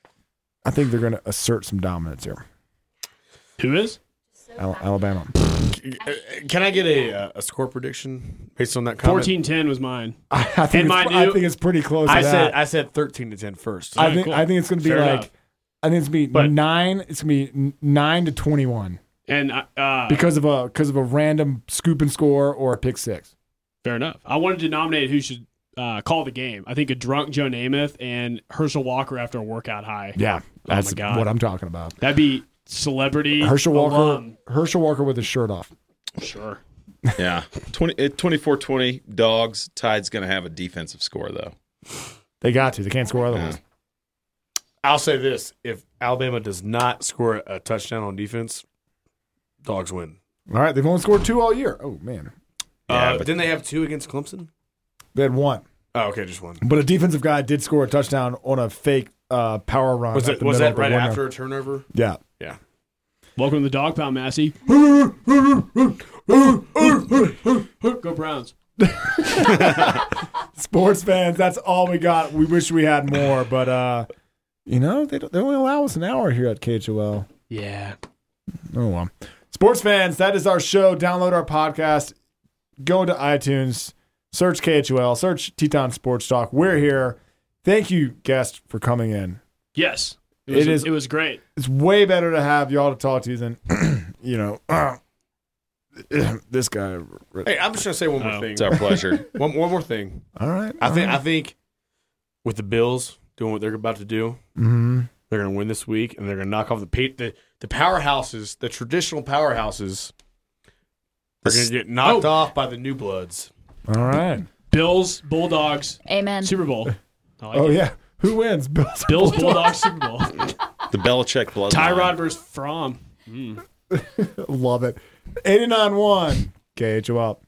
S4: I think they're going to assert some dominance here.
S5: Who is?
S4: Al- Alabama.
S8: Can I get a uh, a score prediction based on that comment?
S5: fourteen ten was mine.
S4: I, I think
S5: And
S4: it's,
S5: mine
S4: I
S5: do-
S4: think it's pretty close.
S8: I
S4: to
S8: said
S4: that.
S8: I said thirteen to ten first.
S4: I think
S5: cool.
S4: I think it's going to be
S5: Fair
S4: like
S5: enough.
S4: I think it's going to be
S8: But-
S4: nine. It's going to be n- nine to twenty-one
S5: And uh,
S4: because of a because of a random scoop and score or a pick six.
S5: fair enough. I wanted to nominate who should uh, call the game. I think a drunk Joe Namath and Herschel Walker after a workout high.
S4: Yeah, that's
S5: my God.
S4: what I'm talking about.
S5: That'd be celebrity.
S4: Herschel Walker,
S5: alum.
S4: Herschel Walker with his shirt off.
S5: Sure.
S7: Yeah. twenty, twenty-four twenty, Dogs. Tide's going to have a defensive score, though.
S4: They got to. They can't score otherwise.
S8: I'll say this: if Alabama does not score a touchdown on defense, Dogs win.
S4: All right, they've only scored two all year. Oh man,
S7: Yeah,
S8: uh,
S7: but-
S8: but didn't they have two against Clemson?
S4: they had one,
S8: Oh, okay, just one.
S4: but a defensive guy did score a touchdown on a fake uh, power run.
S8: Was
S4: up
S8: it
S4: the
S8: was
S4: middle
S8: that
S4: of the
S8: right
S4: window.
S8: after a turnover?
S4: Yeah.
S8: Yeah.
S5: Welcome to the Dog Pound, Massey. Go Browns.
S4: Sports fans, that's all we got. We wish we had more, but uh, you know they don't, they only allow us an hour here at K H O L.
S5: Yeah.
S4: Oh well. Sports fans, that is our show. Download our podcast. Go to iTunes. Search K H O L. Search Teton Sports Talk. We're here. Thank you, guest, for coming in.
S5: Yes. It, was,
S4: It is-
S5: It was great.
S4: It's way better to have y'all to talk to than you know uh, this guy.
S8: Hey, I'm just gonna say one more
S5: Oh.
S8: thing.
S7: It's our pleasure.
S8: One, one more thing.
S4: All right.
S8: I think I think with the Bills doing what they're about to do,
S4: Mm-hmm.
S8: they're going to win this week, and they're going to knock off the pa- the the powerhouses, the traditional powerhouses. They're going to get knocked
S5: Oh.
S8: off by the new bloods.
S4: All right.
S5: Bills, Bulldogs,
S6: Amen.
S5: Super Bowl. I like
S4: Oh
S5: it.
S4: yeah. Who wins? Bills.
S5: Bills, Bulldogs, Super Bowl.
S7: The Belichick bloodline.
S5: Tyrod versus Fromm.
S4: Love it. eighty-nine one K H O L.